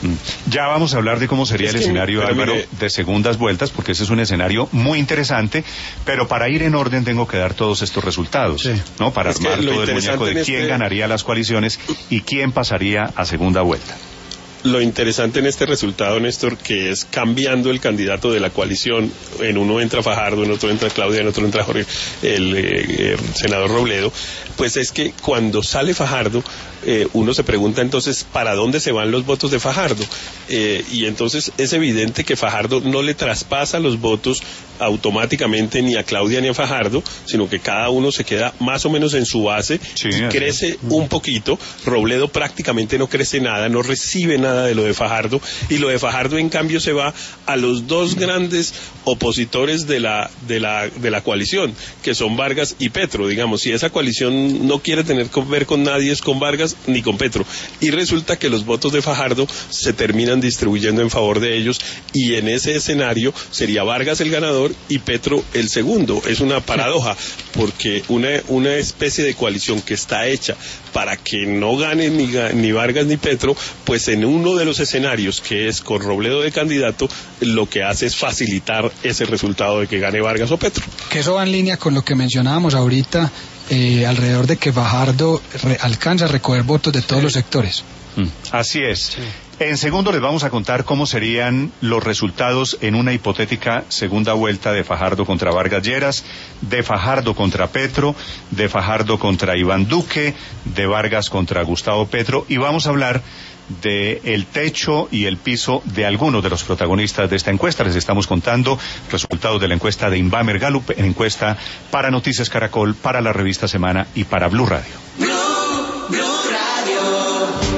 [SPEAKER 1] Ya vamos a hablar de cómo sería es el que, escenario, Álvaro, mire, de segundas vueltas, porque ese es un escenario muy interesante, pero para ir en orden tengo que dar todos estos resultados, sí. ¿no? Para es armar todo el muñeco de quién este... ganaría las coaliciones y quién pasaría a segunda vuelta.
[SPEAKER 9] Lo interesante en este resultado, Néstor, que es cambiando el candidato de la coalición, en uno entra Fajardo, en otro entra Claudia, en otro entra Jorge, el, eh, el senador Robledo, pues es que cuando sale Fajardo, eh, uno se pregunta entonces para dónde se van los votos de Fajardo, eh, y entonces es evidente que Fajardo no le traspasa los votos automáticamente ni a Claudia ni a Fajardo, sino que cada uno se queda más o menos en su base, sí, y crece es. un poquito. Robledo prácticamente no crece nada, no recibe nada de lo de Fajardo, y lo de Fajardo en cambio se va a los dos grandes opositores de la de la de la coalición, que son Vargas y Petro. Digamos, si esa coalición no quiere tener que ver con nadie, es con Vargas ni con Petro, y resulta que los votos de Fajardo se terminan distribuyendo en favor de ellos, y en ese escenario sería Vargas el ganador y Petro el segundo. Es una paradoja, porque una una especie de coalición que está hecha para que no gane ni, ni Vargas ni Petro, pues en uno de los escenarios, que es con Robledo de candidato, lo que hace es facilitar ese resultado de que gane Vargas o Petro.
[SPEAKER 2] Que eso va en línea con lo que mencionábamos ahorita, eh, alrededor de que Fajardo re- alcanza a recoger votos de todos sí. los sectores.
[SPEAKER 1] Mm. Así es. Sí. En segundo les vamos a contar cómo serían los resultados en una hipotética segunda vuelta de Fajardo contra Vargas Lleras, de Fajardo contra Petro, de Fajardo contra Iván Duque, de Vargas contra Gustavo Petro, y vamos a hablar de el techo y el piso de algunos de los protagonistas de esta encuesta. Les estamos contando resultados de la encuesta de Inbamer Gallup, en encuesta para Noticias Caracol, para la revista Semana y para Blue Radio.
[SPEAKER 10] Blue, Blue Radio.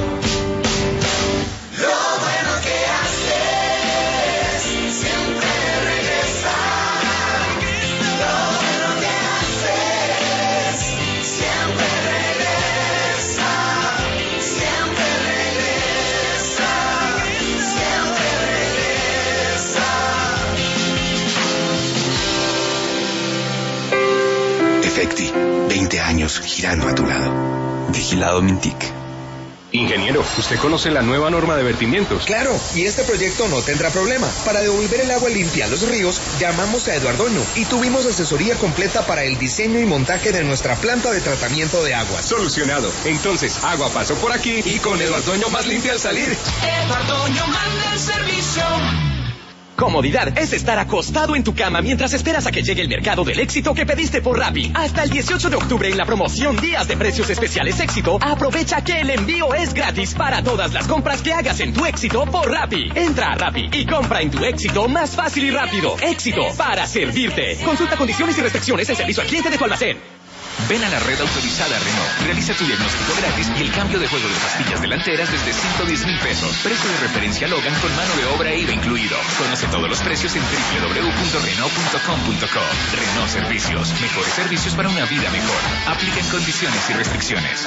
[SPEAKER 11] Efecti, veinte años girando a tu lado. Vigilado Mintic.
[SPEAKER 12] Ingeniero, ¿usted conoce la nueva norma de vertimientos?
[SPEAKER 13] Claro, y este proyecto no tendrá problema. Para devolver el agua limpia a los ríos, llamamos a Eduardoño y tuvimos asesoría completa para el diseño y montaje de nuestra planta de tratamiento de aguas.
[SPEAKER 12] Solucionado. Entonces, agua pasó por aquí y con Eduardoño más limpia al salir.
[SPEAKER 10] Eduardoño manda el servicio.
[SPEAKER 14] Comodidad es estar acostado en tu cama mientras esperas a que llegue el mercado del éxito que pediste por Rappi. Hasta el dieciocho de octubre en la promoción Días de Precios Especiales Éxito, aprovecha que el envío es gratis para todas las compras que hagas en tu Éxito por Rappi. Entra a Rappi y compra en tu Éxito más fácil y rápido. Éxito, para servirte. Consulta condiciones y restricciones en servicio al cliente de tu almacén.
[SPEAKER 15] Ven a la red autorizada Renault. Realiza tu diagnóstico gratis y el cambio de juego de pastillas delanteras desde ciento diez mil pesos. Precio de referencia Logan con mano de obra e I V A incluido. Conoce todos los precios en doble u doble u doble u punto renault punto com punto co. Renault Servicios. Mejores servicios para una vida mejor. Apliquen condiciones y restricciones.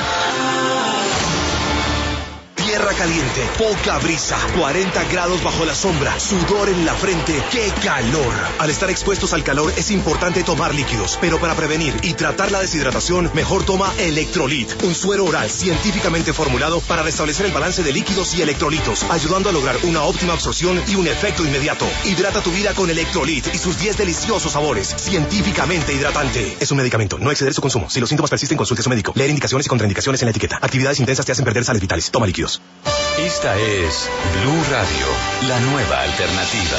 [SPEAKER 16] Tierra caliente, poca brisa, cuarenta grados bajo la sombra, sudor en la frente, ¡qué calor! Al estar expuestos al calor es importante tomar líquidos, pero para prevenir y tratar la deshidratación, mejor toma Electrolit, un suero oral científicamente formulado para restablecer el balance de líquidos y electrolitos, ayudando a lograr una óptima absorción y un efecto inmediato. Hidrata tu vida con Electrolit y sus diez deliciosos sabores, científicamente hidratante. Es un medicamento, no exceder su consumo. Si los síntomas persisten, consulte a su médico. Leer indicaciones y contraindicaciones en la etiqueta. Actividades intensas te hacen perder sales vitales. Toma líquidos.
[SPEAKER 11] Esta es Blue Radio, la nueva alternativa.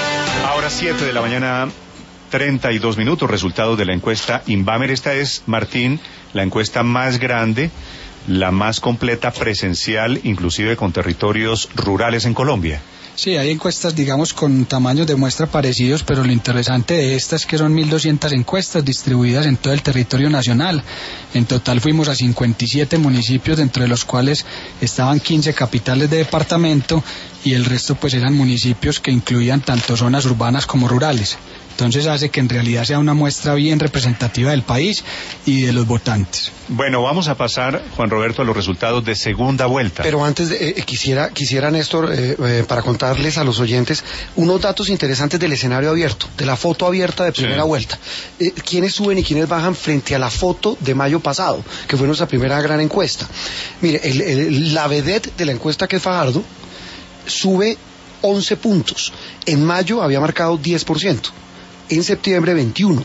[SPEAKER 1] Ahora siete de la mañana, treinta y dos minutos, resultados de la encuesta Inbamer. Esta es, Martín, la encuesta más grande, la más completa, presencial, inclusive con territorios rurales en Colombia.
[SPEAKER 2] Sí, hay encuestas, digamos, con tamaños de muestra parecidos, pero lo interesante de estas es que son mil doscientas encuestas distribuidas en todo el territorio nacional. En total fuimos a cincuenta y siete municipios, dentro de los cuales estaban quince capitales de departamento y el resto pues eran municipios que incluían tanto zonas urbanas como rurales. Entonces hace que en realidad sea una muestra bien representativa del país y de los votantes.
[SPEAKER 1] Bueno, vamos a pasar, Juan Roberto, a los resultados de segunda vuelta.
[SPEAKER 3] Pero antes, de, eh, quisiera, quisiera Néstor, eh, eh, para contarles a los oyentes unos datos interesantes del escenario abierto, de la foto abierta de primera sí. vuelta. Eh, ¿Quiénes suben y quiénes bajan frente a la foto de mayo pasado, que fue nuestra primera gran encuesta? Mire, el, el, la vedette de la encuesta, que es Fajardo, sube once puntos. En mayo había marcado diez por ciento. En septiembre veintiuno.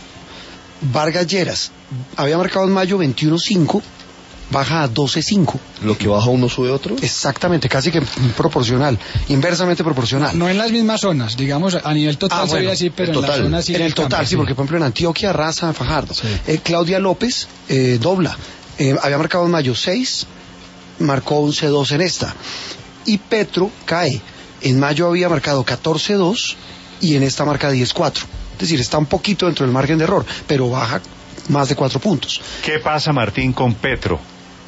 [SPEAKER 3] Vargas Lleras había marcado en mayo veintiuno punto cinco, baja a doce punto cinco.
[SPEAKER 5] ¿Lo que baja uno sube otro?
[SPEAKER 3] Exactamente, casi que proporcional, inversamente proporcional.
[SPEAKER 2] No en las mismas zonas, digamos, a nivel total ah, bueno, sería así, pero en la zona sí.
[SPEAKER 3] En el total, cambio, sí, porque por ejemplo en Antioquia arrasa Fajardo. Sí. Eh, Claudia López eh, dobla, eh, había marcado en mayo seis, marcó once punto dos en esta. Y Petro cae, en mayo había marcado catorce punto dos y en esta marca diez punto cuatro. Es decir, está un poquito dentro del margen de error, pero baja más de cuatro puntos.
[SPEAKER 1] ¿Qué pasa, Martín, con Petro?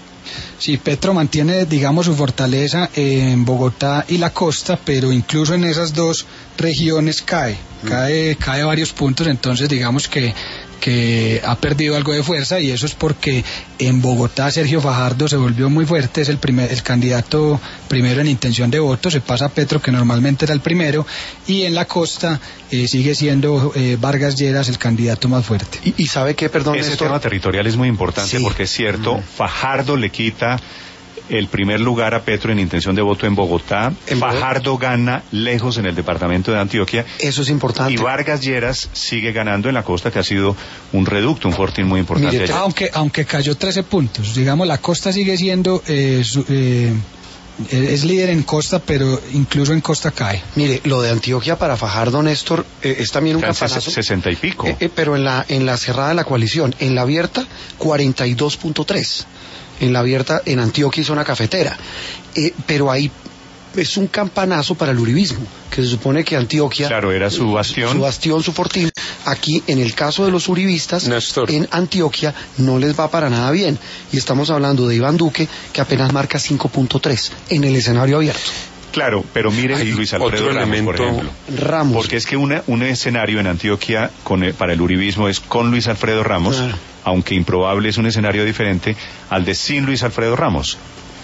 [SPEAKER 2] Sí, Petro mantiene, digamos, su fortaleza en Bogotá y la costa, pero incluso en esas dos regiones cae, cae, cae varios puntos, entonces digamos que que ha perdido algo de fuerza, y eso es porque en Bogotá Sergio Fajardo se volvió muy fuerte, es el primer, el candidato primero en intención de voto, se pasa a Petro, que normalmente era el primero, y en la costa eh, sigue siendo eh, Vargas Lleras el candidato más fuerte.
[SPEAKER 3] ¿Y, y sabe qué, perdón,
[SPEAKER 1] ese
[SPEAKER 3] Néstor?
[SPEAKER 1] tema territorial es muy importante, sí. porque es cierto, Fajardo le quita el primer lugar a Petro en intención de voto en Bogotá. En Fajardo Bogotá gana lejos en el departamento de Antioquia.
[SPEAKER 3] Eso es importante.
[SPEAKER 1] Y Vargas Lleras sigue ganando en la costa, que ha sido un reducto, un fortín muy importante.
[SPEAKER 2] Mire, aunque, aunque cayó trece puntos, digamos, la costa sigue siendo, eh, su, eh, es líder en costa, pero incluso en costa cae.
[SPEAKER 3] Mire, lo de Antioquia para Fajardo, Néstor, eh, es también un campanazo.
[SPEAKER 1] sesenta y pico.
[SPEAKER 3] Eh, eh, pero en la, en la cerrada de la coalición, en la abierta, cuarenta y dos punto tres. En la abierta, en Antioquia y zona cafetera. Eh, pero ahí es un campanazo para el uribismo, que se supone que Antioquia...
[SPEAKER 1] Claro, era su bastión.
[SPEAKER 3] Su bastión, su fortín. Aquí, en el caso de los uribistas, Néstor, en Antioquia no les va para nada bien. Y estamos hablando de Iván Duque, que apenas marca cinco punto tres en el escenario abierto.
[SPEAKER 1] Claro, pero mire Hay Luis Alfredo Ramos, elemento... por ejemplo.
[SPEAKER 3] Ramos.
[SPEAKER 1] Porque es que una, un escenario en Antioquia con el, para el uribismo es con Luis Alfredo Ramos, claro. aunque improbable, es un escenario diferente al de sin Luis Alfredo Ramos,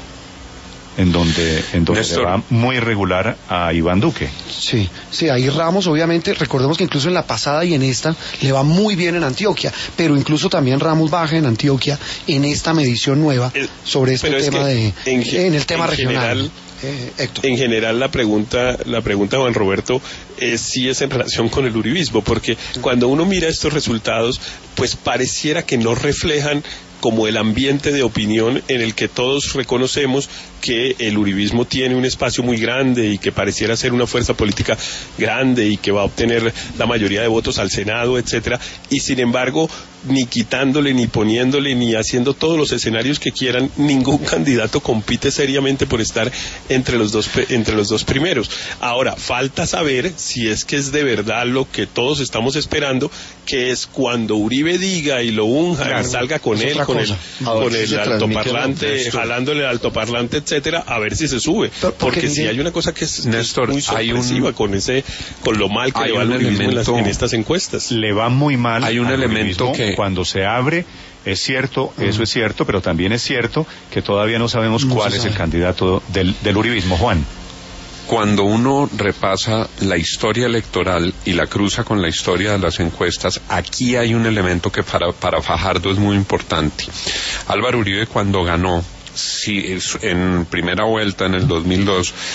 [SPEAKER 1] en donde, en donde le va muy regular a Iván Duque.
[SPEAKER 3] Sí, sí, ahí Ramos, obviamente, recordemos que incluso en la pasada y en esta le va muy bien en Antioquia, pero incluso también Ramos baja en Antioquia en esta medición nueva sobre este pero tema de en, en el tema
[SPEAKER 9] en
[SPEAKER 3] regional.
[SPEAKER 9] General, Eh, en general la pregunta, la pregunta Juan Roberto, es si es en relación con el uribismo, porque cuando uno mira estos resultados, pues pareciera que no reflejan como el ambiente de opinión en el que todos reconocemos que el uribismo tiene un espacio muy grande y que pareciera ser una fuerza política grande y que va a obtener la mayoría de votos al Senado, etcétera, y sin embargo, ni quitándole, ni poniéndole, ni haciendo todos los escenarios que quieran, ningún candidato compite seriamente por estar entre los dos, entre los dos primeros. Ahora, falta saber si es que es de verdad lo que todos estamos esperando, que es cuando Uribe diga y lo unja, claro, y salga con él, con el, con el altoparlante, jalándole el altoparlante, etcétera, a ver si se sube. Pero, porque porque si hay una cosa que es, Néstor, que es muy sorpresiva un, con ese, con lo mal que le va al uribismo en, las, en estas encuestas.
[SPEAKER 1] Le va muy mal.
[SPEAKER 8] Hay un elemento que
[SPEAKER 1] cuando se abre, es cierto, uh-huh. eso es cierto, pero también es cierto que todavía no sabemos no cuál es el candidato del, del uribismo, Juan.
[SPEAKER 8] Cuando uno repasa la historia electoral y la cruza con la historia de las encuestas, aquí hay un elemento que para, para Fajardo es muy importante. Álvaro Uribe, cuando ganó, sí, en primera vuelta en el dos mil dos,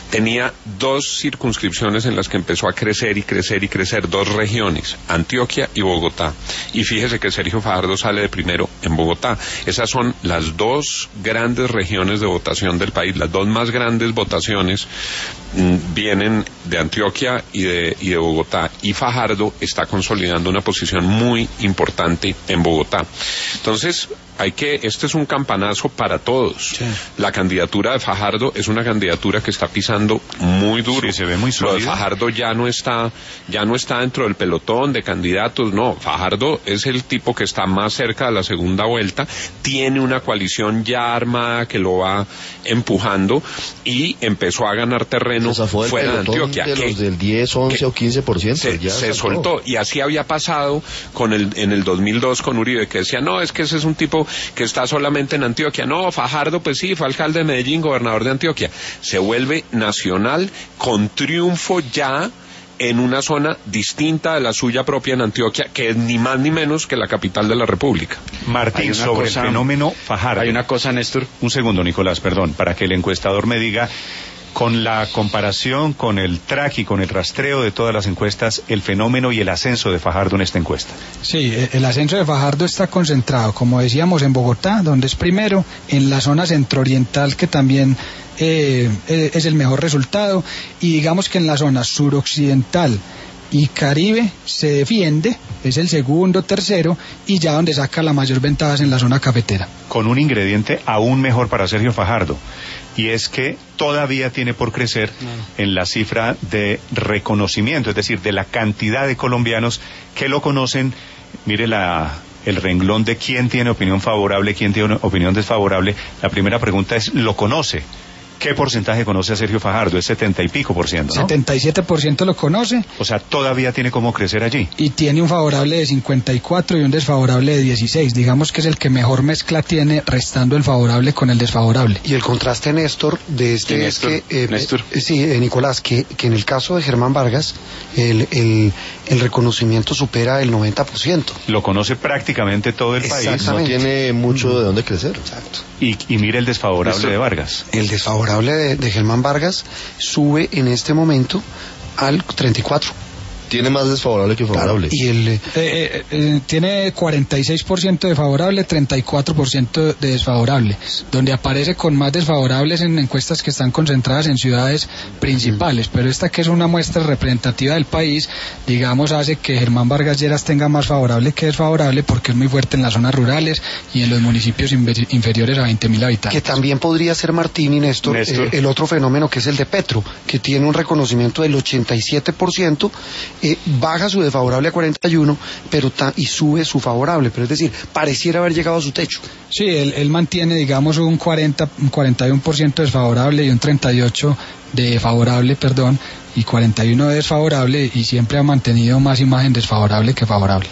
[SPEAKER 8] tenía dos circunscripciones en las que empezó a crecer y crecer y crecer, dos regiones, Antioquia y Bogotá. Y fíjese que Sergio Fajardo sale de primero en Bogotá. Esas son las dos grandes regiones de votación del país, las dos más grandes votaciones mmm, vienen de Antioquia y de, y de Bogotá. Y Fajardo está consolidando una posición muy importante en Bogotá. Entonces, hay que, este es un campanazo para todos. Sí. La candidatura de Fajardo es una candidatura que está pisando muy duro.
[SPEAKER 1] Sí, se ve muy sólido.
[SPEAKER 8] Lo de Fajardo ya no está, ya no está dentro del pelotón de candidatos, no. Fajardo es el tipo que está más cerca de la segunda vuelta, tiene una coalición ya armada que lo va empujando y empezó a ganar terreno fuera de Antioquia.
[SPEAKER 5] De los del diez, once o quince por ciento.
[SPEAKER 8] Se,
[SPEAKER 5] ya
[SPEAKER 8] se soltó, y así había pasado con el, en el dos mil dos con Uribe, que decía, no, es que ese es un tipo que está solamente en Antioquia. No, Fajardo, pues sí, fue alcalde de Medellín, gobernador de Antioquia. Se vuelve nacional con triunfo ya en una zona distinta de la suya propia en Antioquia, que es ni más ni menos que la capital de la República.
[SPEAKER 1] Martín, sobre cosa, el fenómeno Fajardo.
[SPEAKER 4] Hay una cosa, Néstor.
[SPEAKER 1] Un segundo, Nicolás, perdón, para que el encuestador me diga, con la comparación, con el track y con el rastreo de todas las encuestas, el fenómeno y el ascenso de Fajardo en esta encuesta.
[SPEAKER 2] Sí, el ascenso de Fajardo está concentrado, como decíamos, en Bogotá, donde es primero, en la zona centrooriental, que también eh, es el mejor resultado, y digamos que en la zona suroccidental y Caribe se defiende, es el segundo, tercero, y ya donde saca la mayor ventaja es en la zona cafetera.
[SPEAKER 1] Con un ingrediente aún mejor para Sergio Fajardo, y es que todavía tiene por crecer no. en la cifra de reconocimiento, es decir, de la cantidad de colombianos que lo conocen. Mire la, el renglón de quién tiene opinión favorable, quién tiene opinión desfavorable. La primera pregunta es, ¿lo conoce? ¿Qué porcentaje conoce a Sergio Fajardo? Es setenta y pico por ciento, ¿no?
[SPEAKER 2] setenta y siete por ciento lo conoce.
[SPEAKER 1] O sea, todavía tiene cómo crecer allí.
[SPEAKER 2] Y tiene un favorable de cincuenta y cuatro y un desfavorable de dieciséis. Digamos que es el que mejor mezcla tiene, restando el favorable con el desfavorable.
[SPEAKER 3] Y el contraste, Néstor, de este
[SPEAKER 4] sí,
[SPEAKER 3] es
[SPEAKER 4] Néstor,
[SPEAKER 3] que... Eh,
[SPEAKER 4] Néstor.
[SPEAKER 3] Eh, sí, eh, Nicolás, que, que en el caso de Germán Vargas, el, el, el reconocimiento supera el noventa por ciento.
[SPEAKER 1] Lo conoce prácticamente todo el país.
[SPEAKER 5] No tiene mucho de dónde crecer.
[SPEAKER 3] Exacto.
[SPEAKER 1] Y, y mire el desfavorable Néstor. de Vargas.
[SPEAKER 3] El desfavorable de, de Germán Vargas sube en este momento al treinta y cuatro.
[SPEAKER 5] Tiene más desfavorable que favorable.
[SPEAKER 3] Claro, y el
[SPEAKER 2] eh, eh, eh, tiene cuarenta y seis por ciento de favorable, treinta y cuatro por ciento de desfavorable, donde aparece con más desfavorables en encuestas que están concentradas en ciudades principales, mm. pero esta, que es una muestra representativa del país, digamos, hace que Germán Vargas Lleras tenga más favorable que desfavorable, porque es muy fuerte en las zonas rurales y en los municipios inferiores a veinte mil habitantes.
[SPEAKER 3] Que también podría ser, Martín y Néstor, Néstor. Eh, el otro fenómeno, que es el de Petro, que tiene un reconocimiento del ochenta y siete por ciento, Eh, baja su desfavorable a cuarenta y uno, pero ta, y sube su favorable, pero es decir, pareciera haber llegado a su techo.
[SPEAKER 2] Sí, él, él mantiene, digamos, un cuarenta, un cuarenta y uno por ciento desfavorable y un treinta y ocho por ciento de favorable, perdón, y cuarenta y uno de desfavorable, y siempre ha mantenido más imagen desfavorable que favorable.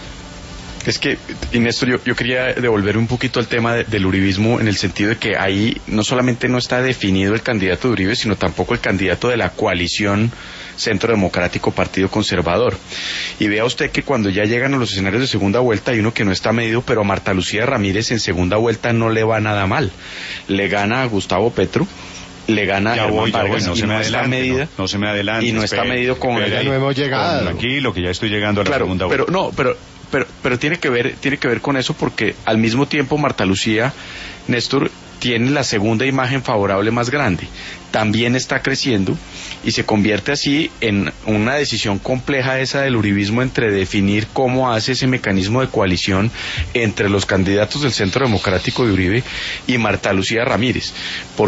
[SPEAKER 4] Es que, y Néstor, yo, yo quería devolver un poquito al tema de, del uribismo, en el sentido de que ahí no solamente no está definido el candidato de Uribe, sino tampoco el candidato de la coalición Centro Democrático Partido Conservador. Y vea usted que cuando ya llegan a los escenarios de segunda vuelta hay uno que no está medido, pero a Marta Lucía Ramírez en segunda vuelta no le va nada mal. Le gana a Gustavo Petro, le gana a Germán Vargas,
[SPEAKER 1] voy, no
[SPEAKER 4] y
[SPEAKER 1] se
[SPEAKER 4] no
[SPEAKER 1] me
[SPEAKER 4] está
[SPEAKER 1] adelante,
[SPEAKER 4] medida,
[SPEAKER 1] no, no se me adelante,
[SPEAKER 4] y no
[SPEAKER 1] espere,
[SPEAKER 4] está medido con
[SPEAKER 1] espere,
[SPEAKER 4] el,
[SPEAKER 1] no hemos
[SPEAKER 5] llegado.
[SPEAKER 1] Tranquilo, que ya estoy llegando a la
[SPEAKER 4] claro,
[SPEAKER 1] segunda vuelta.
[SPEAKER 4] Pero no, pero pero pero tiene que ver tiene que ver con eso, porque al mismo tiempo Marta Lucía, Néstor, tiene la segunda imagen favorable más grande, también está creciendo y se convierte así en una decisión compleja esa del uribismo, entre definir cómo hace ese mecanismo de coalición entre los candidatos del Centro Democrático de Uribe y Marta Lucía Ramírez. Por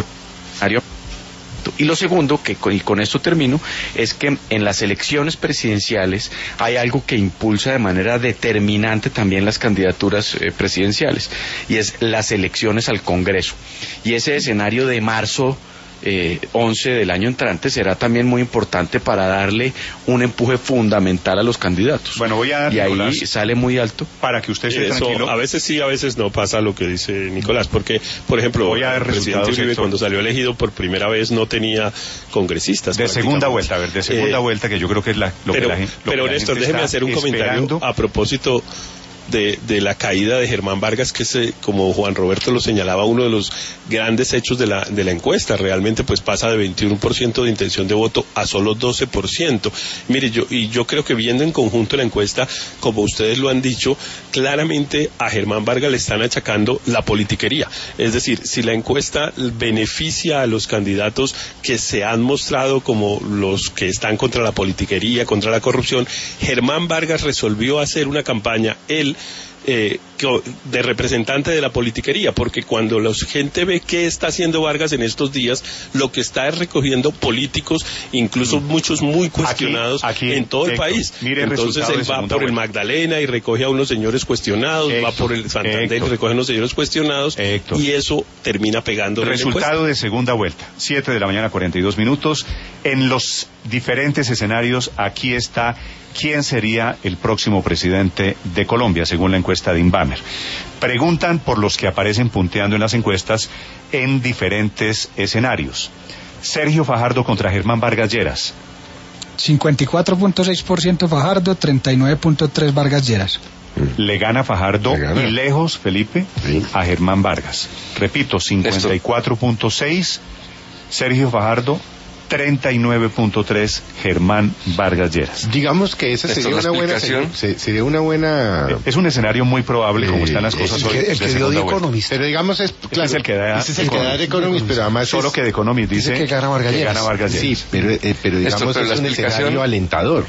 [SPEAKER 4] Y lo segundo, que y con esto termino, es que en las elecciones presidenciales hay algo que impulsa de manera determinante también las candidaturas eh, presidenciales, y es las elecciones al Congreso. Y ese escenario de marzo Eh, once del año entrante será también muy importante para darle un empuje fundamental a los candidatos.
[SPEAKER 1] Bueno, voy a dar,
[SPEAKER 4] y ahí
[SPEAKER 1] Nicolás,
[SPEAKER 4] sale muy alto
[SPEAKER 1] para que usted esté
[SPEAKER 9] Eso,
[SPEAKER 1] tranquilo.
[SPEAKER 9] A veces sí, a veces no pasa lo que dice Nicolás, porque, por ejemplo,
[SPEAKER 1] voy a dar
[SPEAKER 9] el presidente Uribe, cuando salió elegido por primera vez, no tenía congresistas.
[SPEAKER 1] De segunda vuelta, a ver, de segunda
[SPEAKER 9] eh,
[SPEAKER 1] vuelta, que yo creo que es la, lo
[SPEAKER 9] pero,
[SPEAKER 1] que la, lo
[SPEAKER 9] pero
[SPEAKER 1] que la
[SPEAKER 9] Néstor,
[SPEAKER 1] gente
[SPEAKER 9] déjeme
[SPEAKER 1] está
[SPEAKER 9] hacer un
[SPEAKER 1] esperando.
[SPEAKER 9] comentario a propósito de, de la caída de Germán Vargas, que es, eh, como Juan Roberto lo señalaba, uno de los grandes hechos de la, de la encuesta. Realmente pues pasa de veintiuno por ciento de intención de voto a solo doce por ciento. Mire, yo, y yo creo que viendo en conjunto la encuesta, como ustedes lo han dicho, claramente a Germán Vargas le están achacando la politiquería. Es decir, si la encuesta beneficia a los candidatos que se han mostrado como los que están contra la politiquería, contra la corrupción, Germán Vargas resolvió hacer una campaña, él, eh, de representante de la politiquería, porque cuando la gente ve qué está haciendo Vargas en estos días, lo que está es recogiendo políticos, incluso muchos muy cuestionados aquí, aquí, en todo el Héctor, país. Entonces él va por el Magdalena y recoge a unos señores cuestionados, Héctor, va por el Santander Héctor, y recoge a unos señores cuestionados, Héctor, y eso termina pegando.
[SPEAKER 1] Resultado de segunda vuelta, siete de la mañana, cuarenta y dos minutos. En los diferentes escenarios, aquí está quién sería el próximo presidente de Colombia, según la encuesta de Inbamer. Preguntan por los que aparecen punteando en las encuestas en diferentes escenarios. Sergio Fajardo contra Germán Vargas Lleras.
[SPEAKER 2] cincuenta y cuatro punto seis por ciento Fajardo, treinta y nueve punto tres por ciento Vargas Lleras.
[SPEAKER 1] Le gana Fajardo Le gana. y lejos, Felipe, sí. a Germán Vargas. Repito, cincuenta y cuatro punto seis Sergio Fajardo, treinta y nueve punto tres Germán Vargas Lleras.
[SPEAKER 5] Digamos que esa sería una buena sería una buena
[SPEAKER 1] es un escenario muy probable, como están las cosas hoy.
[SPEAKER 3] El que dio The Economist,
[SPEAKER 5] pero digamos es claro,
[SPEAKER 1] es el que da
[SPEAKER 5] ese es el que da The Economist, pero además
[SPEAKER 1] solo que The Economist dice
[SPEAKER 3] que gana Vargas Lleras.
[SPEAKER 1] Gana Vargas Lleras.
[SPEAKER 5] Sí, pero eh, pero digamos Esto, pero es un escenario alentador,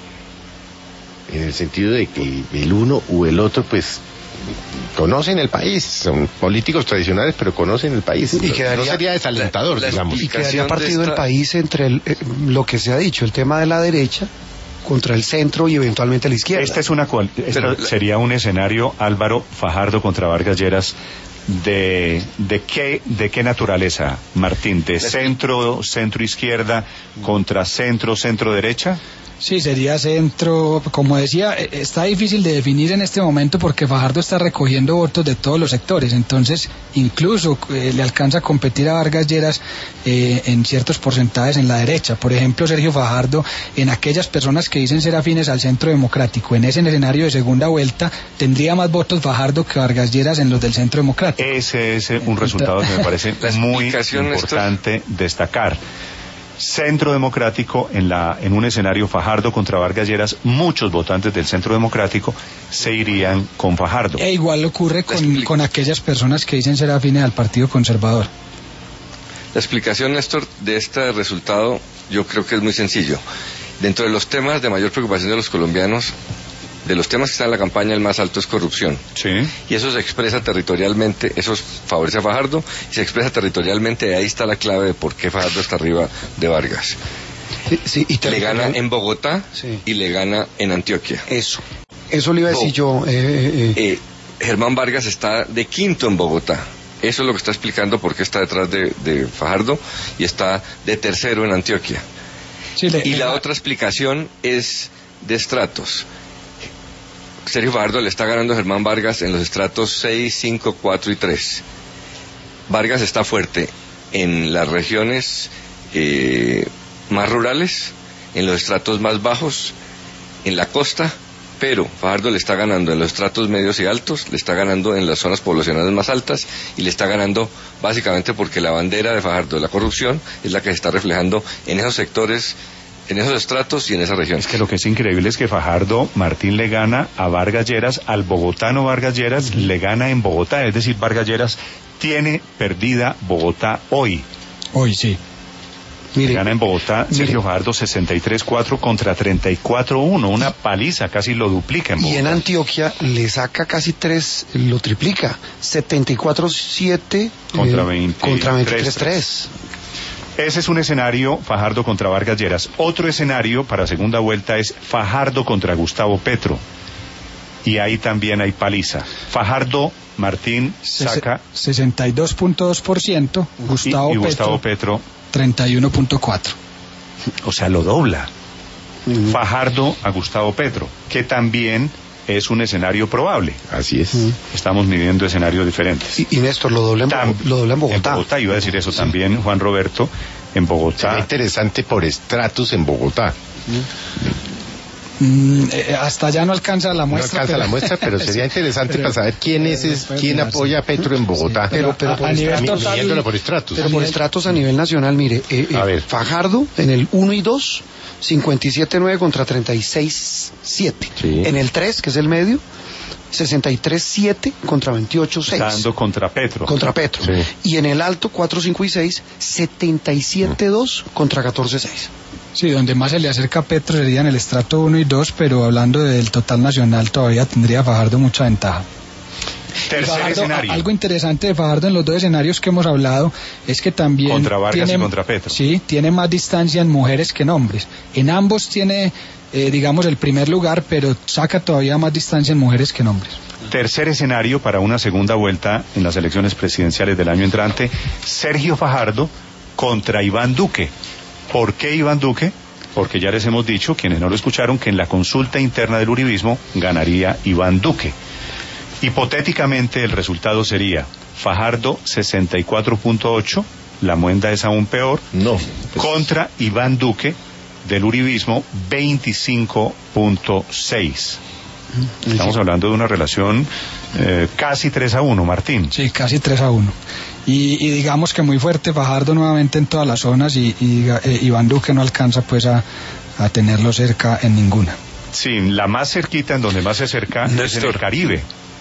[SPEAKER 5] en el sentido de que el uno u el otro pues conocen el país, son políticos tradicionales, pero conocen el país.
[SPEAKER 3] Y quedaría,
[SPEAKER 5] no sería desalentador,
[SPEAKER 3] la, la
[SPEAKER 5] digamos.
[SPEAKER 3] Y quedaría partido de esta... el país entre el, eh, lo que se ha dicho, el tema de la derecha contra el centro y eventualmente la izquierda.
[SPEAKER 1] Esta es una cual, esta pero, sería un escenario, Álvaro, Fajardo contra Vargas Lleras. ¿De, de qué de qué naturaleza, Martín? ¿De centro, centro izquierda contra centro, centro derecha?
[SPEAKER 2] Sí, sería centro, como decía, está difícil de definir en este momento porque Fajardo está recogiendo votos de todos los sectores, entonces incluso eh, le alcanza a competir a Vargas Lleras eh, en ciertos porcentajes en la derecha. Por ejemplo, Sergio Fajardo, en aquellas personas que dicen ser afines al centro democrático, en ese escenario de segunda vuelta, tendría más votos Fajardo que Vargas Lleras en los del centro democrático.
[SPEAKER 1] Ese es un resultado que me parece muy importante esto... destacar. Centro Democrático, en la en un escenario Fajardo contra Vargas Lleras, muchos votantes del Centro Democrático se irían con Fajardo.
[SPEAKER 2] E igual ocurre con, con aquellas personas que dicen ser afines al Partido Conservador.
[SPEAKER 7] La explicación, Néstor, de este resultado yo creo que es muy sencillo. Dentro de los temas de mayor preocupación de los colombianos, de los temas que están en la campaña, el más alto es corrupción.
[SPEAKER 1] Sí.
[SPEAKER 7] Y eso se expresa territorialmente, eso favorece a Fajardo, y se expresa territorialmente, y ahí está la clave de por qué Fajardo está arriba de Vargas.
[SPEAKER 3] Sí, sí, y
[SPEAKER 7] le gana en Bogotá sí. y le gana en Antioquia.
[SPEAKER 3] Eso, eso le iba a decir
[SPEAKER 7] oh.
[SPEAKER 3] yo. Eh, eh.
[SPEAKER 7] Eh, Germán Vargas está de quinto en Bogotá. Eso es lo que está explicando por qué está detrás de, de Fajardo, y está de tercero en Antioquia. Sí, le, y le, la le... otra explicación es de estratos. Sergio Fajardo le está ganando a Germán Vargas en los estratos seis, cinco, cuatro y tres. Vargas está fuerte en las regiones eh, más rurales, en los estratos más bajos, en la costa, pero Fajardo le está ganando en los estratos medios y altos, le está ganando en las zonas poblacionales más altas, y le está ganando básicamente porque la bandera de Fajardo de la corrupción es la que se está reflejando en esos sectores, en esos estratos y en esa región.
[SPEAKER 1] Es que lo que es increíble es que Fajardo, Martín, le gana a Vargas Lleras, al bogotano Vargas Lleras, uh-huh. le gana en Bogotá, es decir, Vargas Lleras tiene perdida Bogotá hoy.
[SPEAKER 2] Hoy sí.
[SPEAKER 1] Mire, gana en Bogotá Sergio mire. Fajardo sesenta y tres cuatro contra treinta y cuatro uno, una paliza, casi lo duplica en Bogotá.
[SPEAKER 3] Y en Antioquia le saca casi tres, lo triplica, setenta y cuatro siete
[SPEAKER 1] contra,
[SPEAKER 3] eh,
[SPEAKER 1] veinte,
[SPEAKER 3] contra veintitrés tres.
[SPEAKER 1] Ese es un escenario, Fajardo contra Vargas Lleras. Otro escenario para segunda vuelta es Fajardo contra Gustavo Petro. Y ahí también hay paliza. Fajardo, Martín, saca
[SPEAKER 2] sesenta y dos punto dos por ciento, Gustavo,
[SPEAKER 1] y, y Gustavo Petro, Petro
[SPEAKER 2] treinta y uno punto cuatro.
[SPEAKER 1] O sea, lo dobla. Uh-huh. Fajardo a Gustavo Petro, que también es un escenario probable.
[SPEAKER 5] Así es.
[SPEAKER 1] Uh-huh. Estamos midiendo escenarios diferentes.
[SPEAKER 3] Y, y Néstor, lo dobla en, Tam, lo dobla en Bogotá.
[SPEAKER 1] En Bogotá, iba a decir eso sí. también, Juan Roberto, en Bogotá.
[SPEAKER 5] Será interesante por estratos en Bogotá.
[SPEAKER 2] Mm, eh, hasta allá no alcanza la muestra.
[SPEAKER 5] No alcanza pero... la muestra, pero sería interesante pero, para saber quién es, es quién apoya a Petro en Bogotá.
[SPEAKER 3] Sí, pero, pero
[SPEAKER 2] a,
[SPEAKER 3] por
[SPEAKER 2] a nivel
[SPEAKER 3] estratos,
[SPEAKER 2] total,
[SPEAKER 5] por estratos.
[SPEAKER 3] Pero por estratos a nivel nacional, mire, eh,
[SPEAKER 5] a
[SPEAKER 3] eh,
[SPEAKER 5] ver.
[SPEAKER 3] Fajardo en el uno y dos, cincuenta y siete nueve contra treinta y seis siete.
[SPEAKER 5] Sí.
[SPEAKER 3] En el tres, que es el medio, sesenta y tres siete contra veintiocho seis.
[SPEAKER 1] Dando contra Petro.
[SPEAKER 3] Contra Petro.
[SPEAKER 5] Sí.
[SPEAKER 3] Y en el alto, cuatro, cinco y seis, setenta y siete dos contra catorce seis.
[SPEAKER 2] sí, donde más se le acerca a Petro sería en el estrato uno y dos, pero hablando del total nacional todavía tendría Fajardo mucha ventaja.
[SPEAKER 1] Tercer
[SPEAKER 2] Fajardo,
[SPEAKER 1] escenario.
[SPEAKER 2] Algo interesante de Fajardo en los dos escenarios que hemos hablado es que también
[SPEAKER 1] Contra Vargas
[SPEAKER 2] tiene,
[SPEAKER 1] y contra Petro.
[SPEAKER 2] Sí, tiene más distancia en mujeres que en hombres. En ambos tiene, eh, digamos, el primer lugar, pero saca todavía más distancia en mujeres que en hombres.
[SPEAKER 1] Tercer escenario para una segunda vuelta en las elecciones presidenciales del año entrante, Sergio Fajardo contra Iván Duque. ¿Por qué Iván Duque? Porque ya les hemos dicho, quienes no lo escucharon, que en la consulta interna del uribismo ganaría Iván Duque. Hipotéticamente el resultado sería Fajardo sesenta y cuatro punto ocho, la muenda es aún peor,
[SPEAKER 5] no,
[SPEAKER 1] pues... contra Iván Duque del uribismo veinticinco punto seis. Estamos hablando de una relación eh, casi tres a uno, Martín.
[SPEAKER 2] Sí, casi tres a uno. Y, y digamos que muy fuerte Fajardo nuevamente en todas las zonas y, y eh, Iván Duque no alcanza pues a, a tenerlo cerca en ninguna.
[SPEAKER 1] Sí, la más cerquita, en donde más se acerca, es en el Caribe,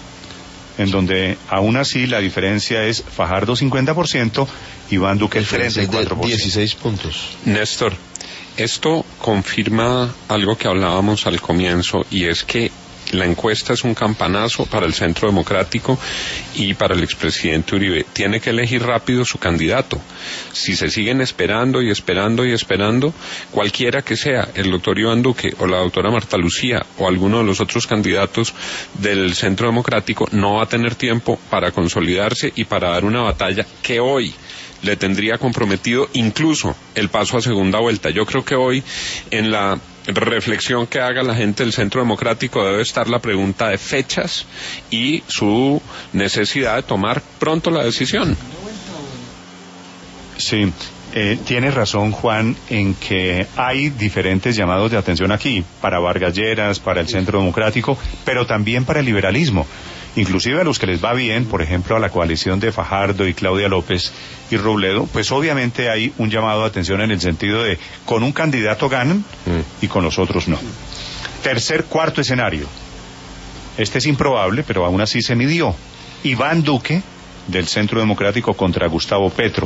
[SPEAKER 1] en donde aún así la diferencia es Fajardo cincuenta por ciento, Iván Duque el treinta y cuatro por ciento.
[SPEAKER 5] dieciséis puntos.
[SPEAKER 8] Néstor, esto confirma algo que hablábamos al comienzo, y es que la encuesta es un campanazo para el Centro Democrático y para el expresidente Uribe. Tiene que elegir rápido su candidato. Si se siguen esperando y esperando y esperando, cualquiera que sea, el doctor Iván Duque o la doctora Marta Lucía o alguno de los otros candidatos del Centro Democrático, no va a tener tiempo para consolidarse y para dar una batalla que hoy le tendría comprometido incluso el paso a segunda vuelta. Yo creo que hoy, en la reflexión que haga la gente del Centro Democrático, debe estar la pregunta de fechas y su necesidad de tomar pronto la decisión.
[SPEAKER 1] Sí, eh, tiene razón Juan en que hay diferentes llamados de atención aquí, para Vargas Lleras, para el Centro Democrático, pero también para el liberalismo. Inclusive a los que les va bien, por ejemplo a la coalición de Fajardo y Claudia López y Robledo, pues obviamente hay un llamado de atención en el sentido de con un candidato ganan mm. y con los otros no. Tercer, cuarto escenario. Este es improbable, pero aún así se midió. Iván Duque del Centro Democrático contra Gustavo Petro.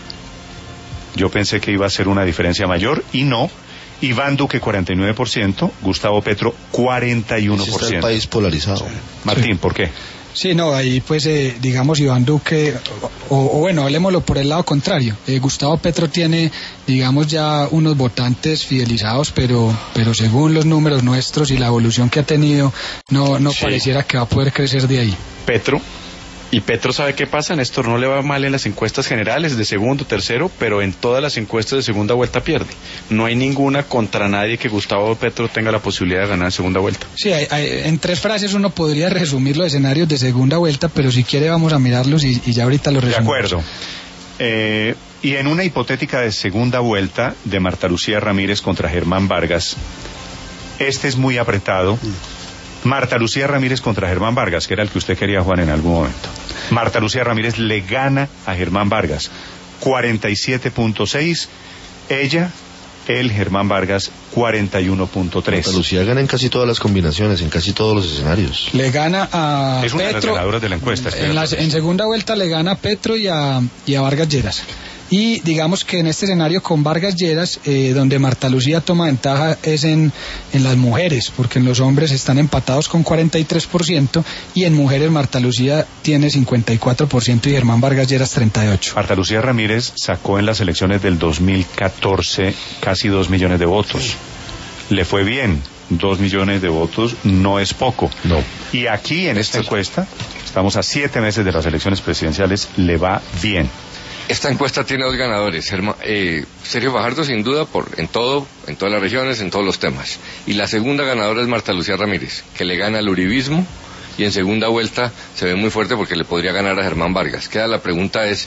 [SPEAKER 1] Yo pensé que iba a ser una diferencia mayor y no. Iván Duque cuarenta y nueve por ciento, Gustavo Petro cuarenta y uno por ciento.
[SPEAKER 5] Está el país polarizado.
[SPEAKER 1] Martín,
[SPEAKER 2] sí.
[SPEAKER 1] ¿Por qué?
[SPEAKER 2] Sí, no, ahí pues eh, digamos Iván Duque, o, o bueno, hablemoslo por el lado contrario. Eh, Gustavo Petro tiene, digamos, ya unos votantes fidelizados, pero pero según los números nuestros y la evolución que ha tenido, no no sí. pareciera que va a poder crecer de ahí.
[SPEAKER 4] Petro. Y Petro, ¿sabe qué pasa, Néstor? No le va mal en las encuestas generales de segundo, tercero, pero en todas las encuestas de segunda vuelta pierde. No hay ninguna contra nadie que Gustavo Petro tenga la posibilidad de ganar en segunda vuelta.
[SPEAKER 2] Sí, hay, hay, en tres frases uno podría resumir los escenarios de segunda vuelta, pero si quiere vamos a mirarlos y, y ya ahorita los resumimos.
[SPEAKER 1] De acuerdo. Eh, y en una hipotética de segunda vuelta de Marta Lucía Ramírez contra Germán Vargas, este es muy apretado. Marta Lucía Ramírez contra Germán Vargas, que era el que usted quería, Juan, en algún momento. Marta Lucía Ramírez le gana a Germán Vargas, cuarenta y siete punto seis, ella, él, Germán Vargas, cuarenta y uno punto tres.
[SPEAKER 5] Marta Lucía gana en casi todas las combinaciones, en casi todos los escenarios.
[SPEAKER 2] Le gana a
[SPEAKER 1] es una
[SPEAKER 2] Petro,
[SPEAKER 1] de las ganadoras de la encuesta.
[SPEAKER 2] En, la, en segunda vuelta le gana a Petro y a, y a Vargas Lleras. Y digamos que en este escenario con Vargas Lleras, eh, donde Marta Lucía toma ventaja es en, en las mujeres, porque en los hombres están empatados con cuarenta y tres por ciento y en mujeres Marta Lucía tiene cincuenta y cuatro por ciento y Germán Vargas Lleras treinta y ocho por ciento.
[SPEAKER 1] Marta Lucía Ramírez sacó en las elecciones del dos mil catorce casi dos millones de votos. Le fue bien, dos millones de votos no es poco.
[SPEAKER 5] No.
[SPEAKER 1] Y aquí en esta encuesta, estamos a siete meses de las elecciones presidenciales, le va bien.
[SPEAKER 7] Esta encuesta tiene dos ganadores, eh, Sergio Fajardo sin duda por en todo, en todas las regiones, en todos los temas. Y la segunda ganadora es Marta Lucía Ramírez, que le gana al uribismo y en segunda vuelta se ve muy fuerte porque le podría ganar a Germán Vargas. Queda la pregunta es,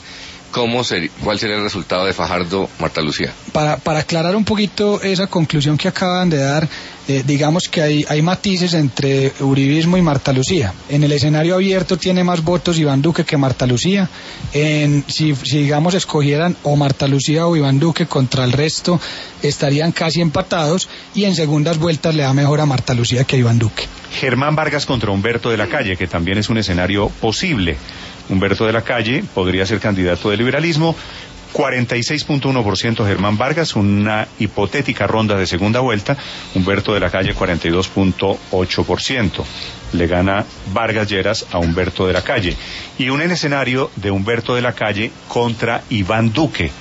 [SPEAKER 7] ¿cómo ser, ¿cuál sería el resultado de Fajardo-Marta Lucía?
[SPEAKER 2] Para, para aclarar un poquito esa conclusión que acaban de dar, eh, digamos que hay, hay matices entre uribismo y Marta Lucía. En el escenario abierto tiene más votos Iván Duque que Marta Lucía. En, si, si digamos escogieran o Marta Lucía o Iván Duque contra el resto, estarían casi empatados, y en segundas vueltas le da mejor a Marta Lucía que a Iván Duque.
[SPEAKER 1] Germán Vargas contra Humberto de la Calle, que también es un escenario posible. Humberto de la Calle podría ser candidato del liberalismo. cuarenta y seis punto uno por ciento Germán Vargas, una hipotética ronda de segunda vuelta. Humberto de la Calle, cuarenta y dos punto ocho por ciento. Le gana Vargas Lleras a Humberto de la Calle. Y un escenario de Humberto de la Calle contra Iván Duque.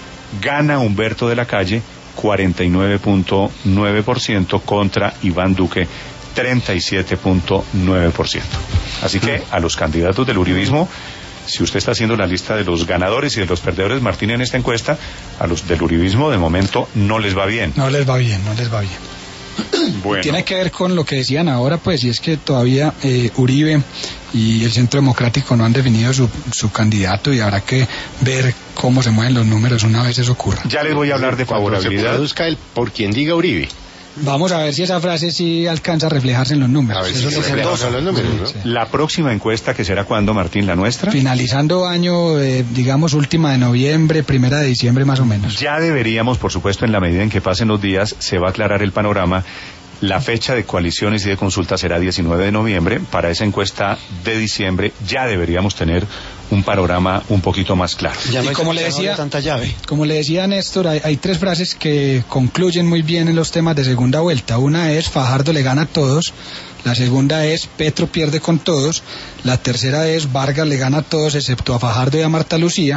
[SPEAKER 1] Gana Humberto de la Calle, cuarenta y nueve punto nueve por ciento contra Iván Duque, treinta y siete punto nueve por ciento. Así que a los candidatos del uribismo, si usted está haciendo la lista de los ganadores y de los perdedores, Martín, en esta encuesta, a los del uribismo de momento no les va bien.
[SPEAKER 2] No les va bien, no les va bien.
[SPEAKER 1] Bueno.
[SPEAKER 2] Tiene que ver con lo que decían ahora, pues, y es que todavía eh, Uribe y el Centro Democrático no han definido su, su candidato, y habrá que ver cómo se mueven los números una vez eso ocurra.
[SPEAKER 1] Ya les voy a hablar de favorabilidad.
[SPEAKER 5] Se produzca el por quien diga Uribe.
[SPEAKER 2] Vamos a ver si esa frase sí alcanza a reflejarse en los números.
[SPEAKER 5] A ver si se reflejan los números, ¿no?
[SPEAKER 1] Sí. La próxima encuesta, que será cuándo, Martín, la nuestra.
[SPEAKER 2] Finalizando año, eh, digamos, última de noviembre, primera de diciembre, más o menos.
[SPEAKER 1] Ya deberíamos, por supuesto, en la medida en que pasen los días, se va a aclarar el panorama. La fecha de coaliciones y de consulta será diecinueve de noviembre. Para esa encuesta de diciembre ya deberíamos tener un panorama un poquito más claro.
[SPEAKER 2] Ya no, y como le decía, tanta llave. Como le decía Néstor, hay, hay tres frases que concluyen muy bien en los temas de segunda vuelta. Una es: Fajardo le gana a todos. La segunda es: Petro pierde con todos. La tercera es: Vargas le gana a todos excepto a Fajardo y a Marta Lucía.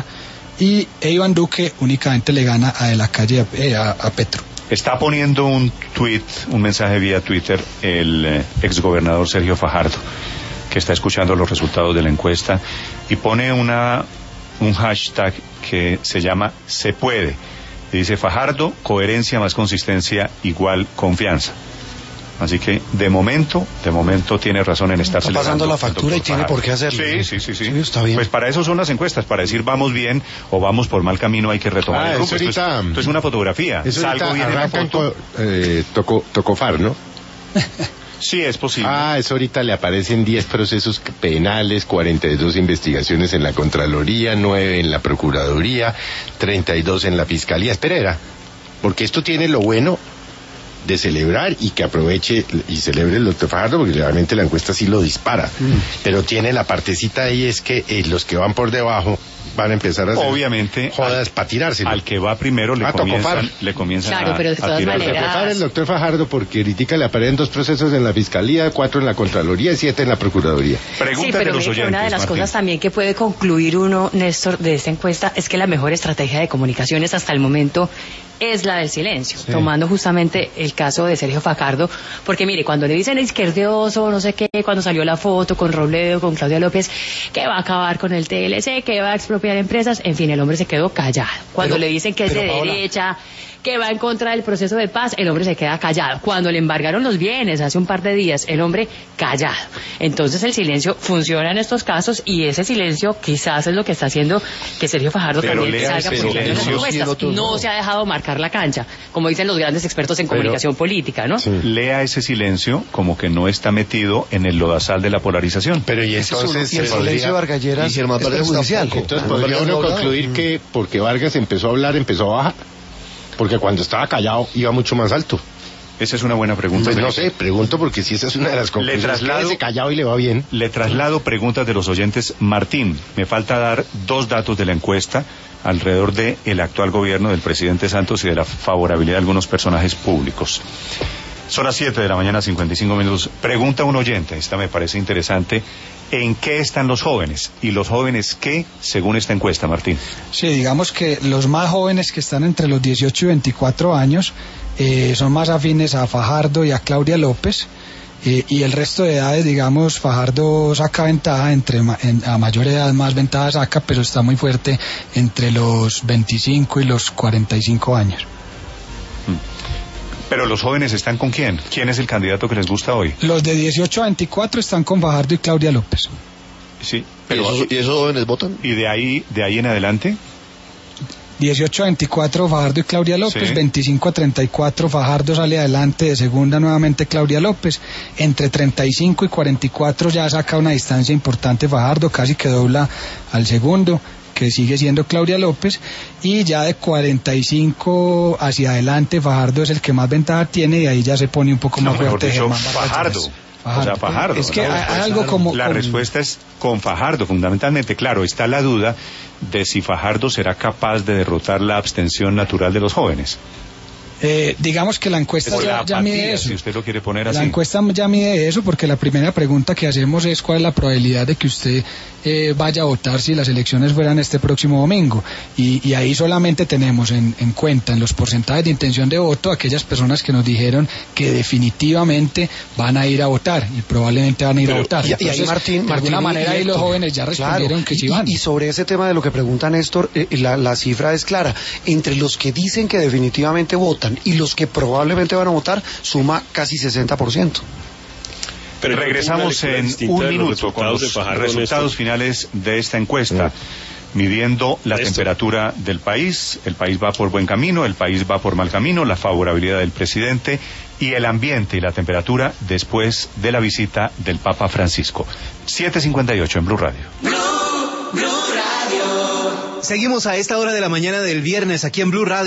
[SPEAKER 2] Y Iván Duque únicamente le gana a De la Calle, eh, a, a Petro.
[SPEAKER 1] Está poniendo un tweet, un mensaje vía Twitter, el eh, exgobernador Sergio Fajardo, que está escuchando los resultados de la encuesta, y pone una un hashtag que se llama Se Puede. Y dice: Fajardo, coherencia más consistencia igual confianza. Así que de momento, de momento tiene razón en estar
[SPEAKER 3] celebrando. Está pasando la factura y tiene por qué hacerlo.
[SPEAKER 1] Sí, sí, sí, sí,
[SPEAKER 3] sí. Está bien.
[SPEAKER 1] Pues para eso son las encuestas, para decir vamos bien o vamos por mal camino, hay que retomar
[SPEAKER 5] ah,
[SPEAKER 1] el grupo.
[SPEAKER 5] Ahorita,
[SPEAKER 1] esto, es, esto es una fotografía.
[SPEAKER 5] Salgo bien en la foto. Eh, toco, Tocofar, ¿no?
[SPEAKER 1] Sí, es posible.
[SPEAKER 5] Ah, eso ahorita le aparecen diez procesos penales, cuarenta y dos investigaciones en la Contraloría, nueve en la Procuraduría, treinta y dos en la Fiscalía. Espera, porque esto tiene lo bueno de celebrar, y que aproveche y celebre el doctor Fajardo, porque realmente la encuesta sí lo dispara, mm. pero tiene la partecita ahí, es que eh, los que van por debajo van a empezar a hacer
[SPEAKER 1] obviamente
[SPEAKER 5] jodas para tirárselo.
[SPEAKER 1] Al que va primero le
[SPEAKER 5] a
[SPEAKER 1] comienzan, le comienzan
[SPEAKER 17] claro,
[SPEAKER 1] a,
[SPEAKER 17] pero de todas
[SPEAKER 1] a tirar.
[SPEAKER 17] maneras...
[SPEAKER 5] el doctor Fajardo, porque ahorita le aparecen dos procesos en la Fiscalía, cuatro en la Contraloría y siete en la Procuraduría.
[SPEAKER 17] Pregunta sí, pero de los oyentes, una de las Martín. Cosas también que puede concluir uno, Néstor, de esta encuesta es que la mejor estrategia de comunicaciones hasta el momento es la del silencio, sí. Tomando justamente el caso de Sergio Fajardo, porque mire, cuando le dicen izquierdoso, no sé qué, cuando salió la foto con Robledo, con Claudia López, que va a acabar con el T L C, que va a expropiar empresas, en fin, el hombre se quedó callado. Cuando pero, le dicen que es de Paola, derecha, que va en contra del proceso de paz, el hombre se queda callado. Cuando le embargaron los bienes hace un par de días, el hombre callado. Entonces el silencio funciona en estos casos, y ese silencio quizás es lo que está haciendo que Sergio Fajardo pero también salga por las encuestas. No se ha dejado marcar la cancha, como dicen los grandes expertos en pero, comunicación política, ¿no?
[SPEAKER 1] Sí. Lea ese silencio como que no está metido en el lodazal de la polarización.
[SPEAKER 5] Pero y entonces
[SPEAKER 3] y el silencio de Vargas Lleras
[SPEAKER 5] y judicial. Entonces podría uno concluir que porque Vargas empezó a hablar, empezó a bajar. Porque cuando estaba callado iba mucho más alto.
[SPEAKER 1] Esa es una buena pregunta.
[SPEAKER 5] Pues no sé, pregunto porque si esa es una de las conclusiones. Le traslado, callado y le va bien.
[SPEAKER 1] Le traslado preguntas de los oyentes. Martín, me falta dar dos datos de la encuesta alrededor de el actual gobierno del presidente Santos y de la favorabilidad de algunos personajes públicos. Son las siete de la mañana, cincuenta y cinco minutos. Pregunta un oyente, esta me parece interesante. ¿En qué están los jóvenes? ¿Y los jóvenes qué, según esta encuesta, Martín?
[SPEAKER 2] Sí, digamos que los más jóvenes, que están entre los dieciocho y veinticuatro años, eh, son más afines a Fajardo y a Claudia López. Eh, y el resto de edades, digamos, Fajardo saca ventaja, entre en, a mayor edad más ventaja saca, pero está muy fuerte entre los veinticinco y los cuarenta y cinco años.
[SPEAKER 1] Pero los jóvenes están con quién? ¿Quién es el candidato que les gusta hoy?
[SPEAKER 2] Los de dieciocho a veinticuatro están con Fajardo y Claudia López.
[SPEAKER 1] Sí.
[SPEAKER 18] Pero ¿Y, esos, ¿Y esos jóvenes votan?
[SPEAKER 1] ¿Y de ahí, de ahí en adelante?
[SPEAKER 2] dieciocho a veinticuatro Fajardo y Claudia López, sí. veinticinco a treinta y cuatro Fajardo sale adelante de segunda nuevamente Claudia López, entre treinta y cinco y cuarenta y cuatro ya saca una distancia importante Fajardo, casi que dobla al segundo, que sigue siendo Claudia López, y ya de cuarenta y cinco hacia adelante Fajardo es el que más ventaja tiene, y ahí ya se pone un poco
[SPEAKER 1] no,
[SPEAKER 2] más fuerte
[SPEAKER 1] Germán Fajardo. Fajardo. O sea, Fajardo.
[SPEAKER 2] Es que
[SPEAKER 1] ¿no?
[SPEAKER 2] hay algo como...
[SPEAKER 1] La
[SPEAKER 2] como...
[SPEAKER 1] respuesta es con Fajardo, fundamentalmente. Claro, está la duda de si Fajardo será capaz de derrotar la abstención natural de los jóvenes.
[SPEAKER 2] Eh, digamos que la encuesta ya,
[SPEAKER 1] la
[SPEAKER 2] ya
[SPEAKER 1] apatía,
[SPEAKER 2] mide eso.
[SPEAKER 1] Si usted lo quiere poner así.
[SPEAKER 2] La encuesta ya mide eso porque la primera pregunta que hacemos es cuál es la probabilidad de que usted eh, vaya a votar si las elecciones fueran este próximo domingo. Y, y ahí solamente tenemos en, en cuenta en los porcentajes de intención de voto aquellas personas que nos dijeron que definitivamente van a ir a votar y probablemente van a ir Pero, a votar.
[SPEAKER 3] Y, Entonces, y ahí Martín,
[SPEAKER 2] de alguna
[SPEAKER 3] Martín
[SPEAKER 2] manera ahí los jóvenes ya respondieron
[SPEAKER 3] claro,
[SPEAKER 2] que sí van.
[SPEAKER 3] Y, y sobre ese tema de lo que pregunta Néstor, eh, la, la cifra es clara. Entre los que dicen que definitivamente votan y los que probablemente van a votar, suma casi sesenta por ciento.
[SPEAKER 1] Pero regresamos en un minuto con los resultados finales de esta encuesta, midiendo la Néstor. temperatura del país. El país va por buen camino, el país va por mal camino, la favorabilidad del presidente y el ambiente y la temperatura después de la visita del Papa Francisco. siete cincuenta y ocho en Blue Radio.
[SPEAKER 10] Blue, Blue Radio.
[SPEAKER 18] Seguimos a esta hora de la mañana del viernes aquí en Blue Radio.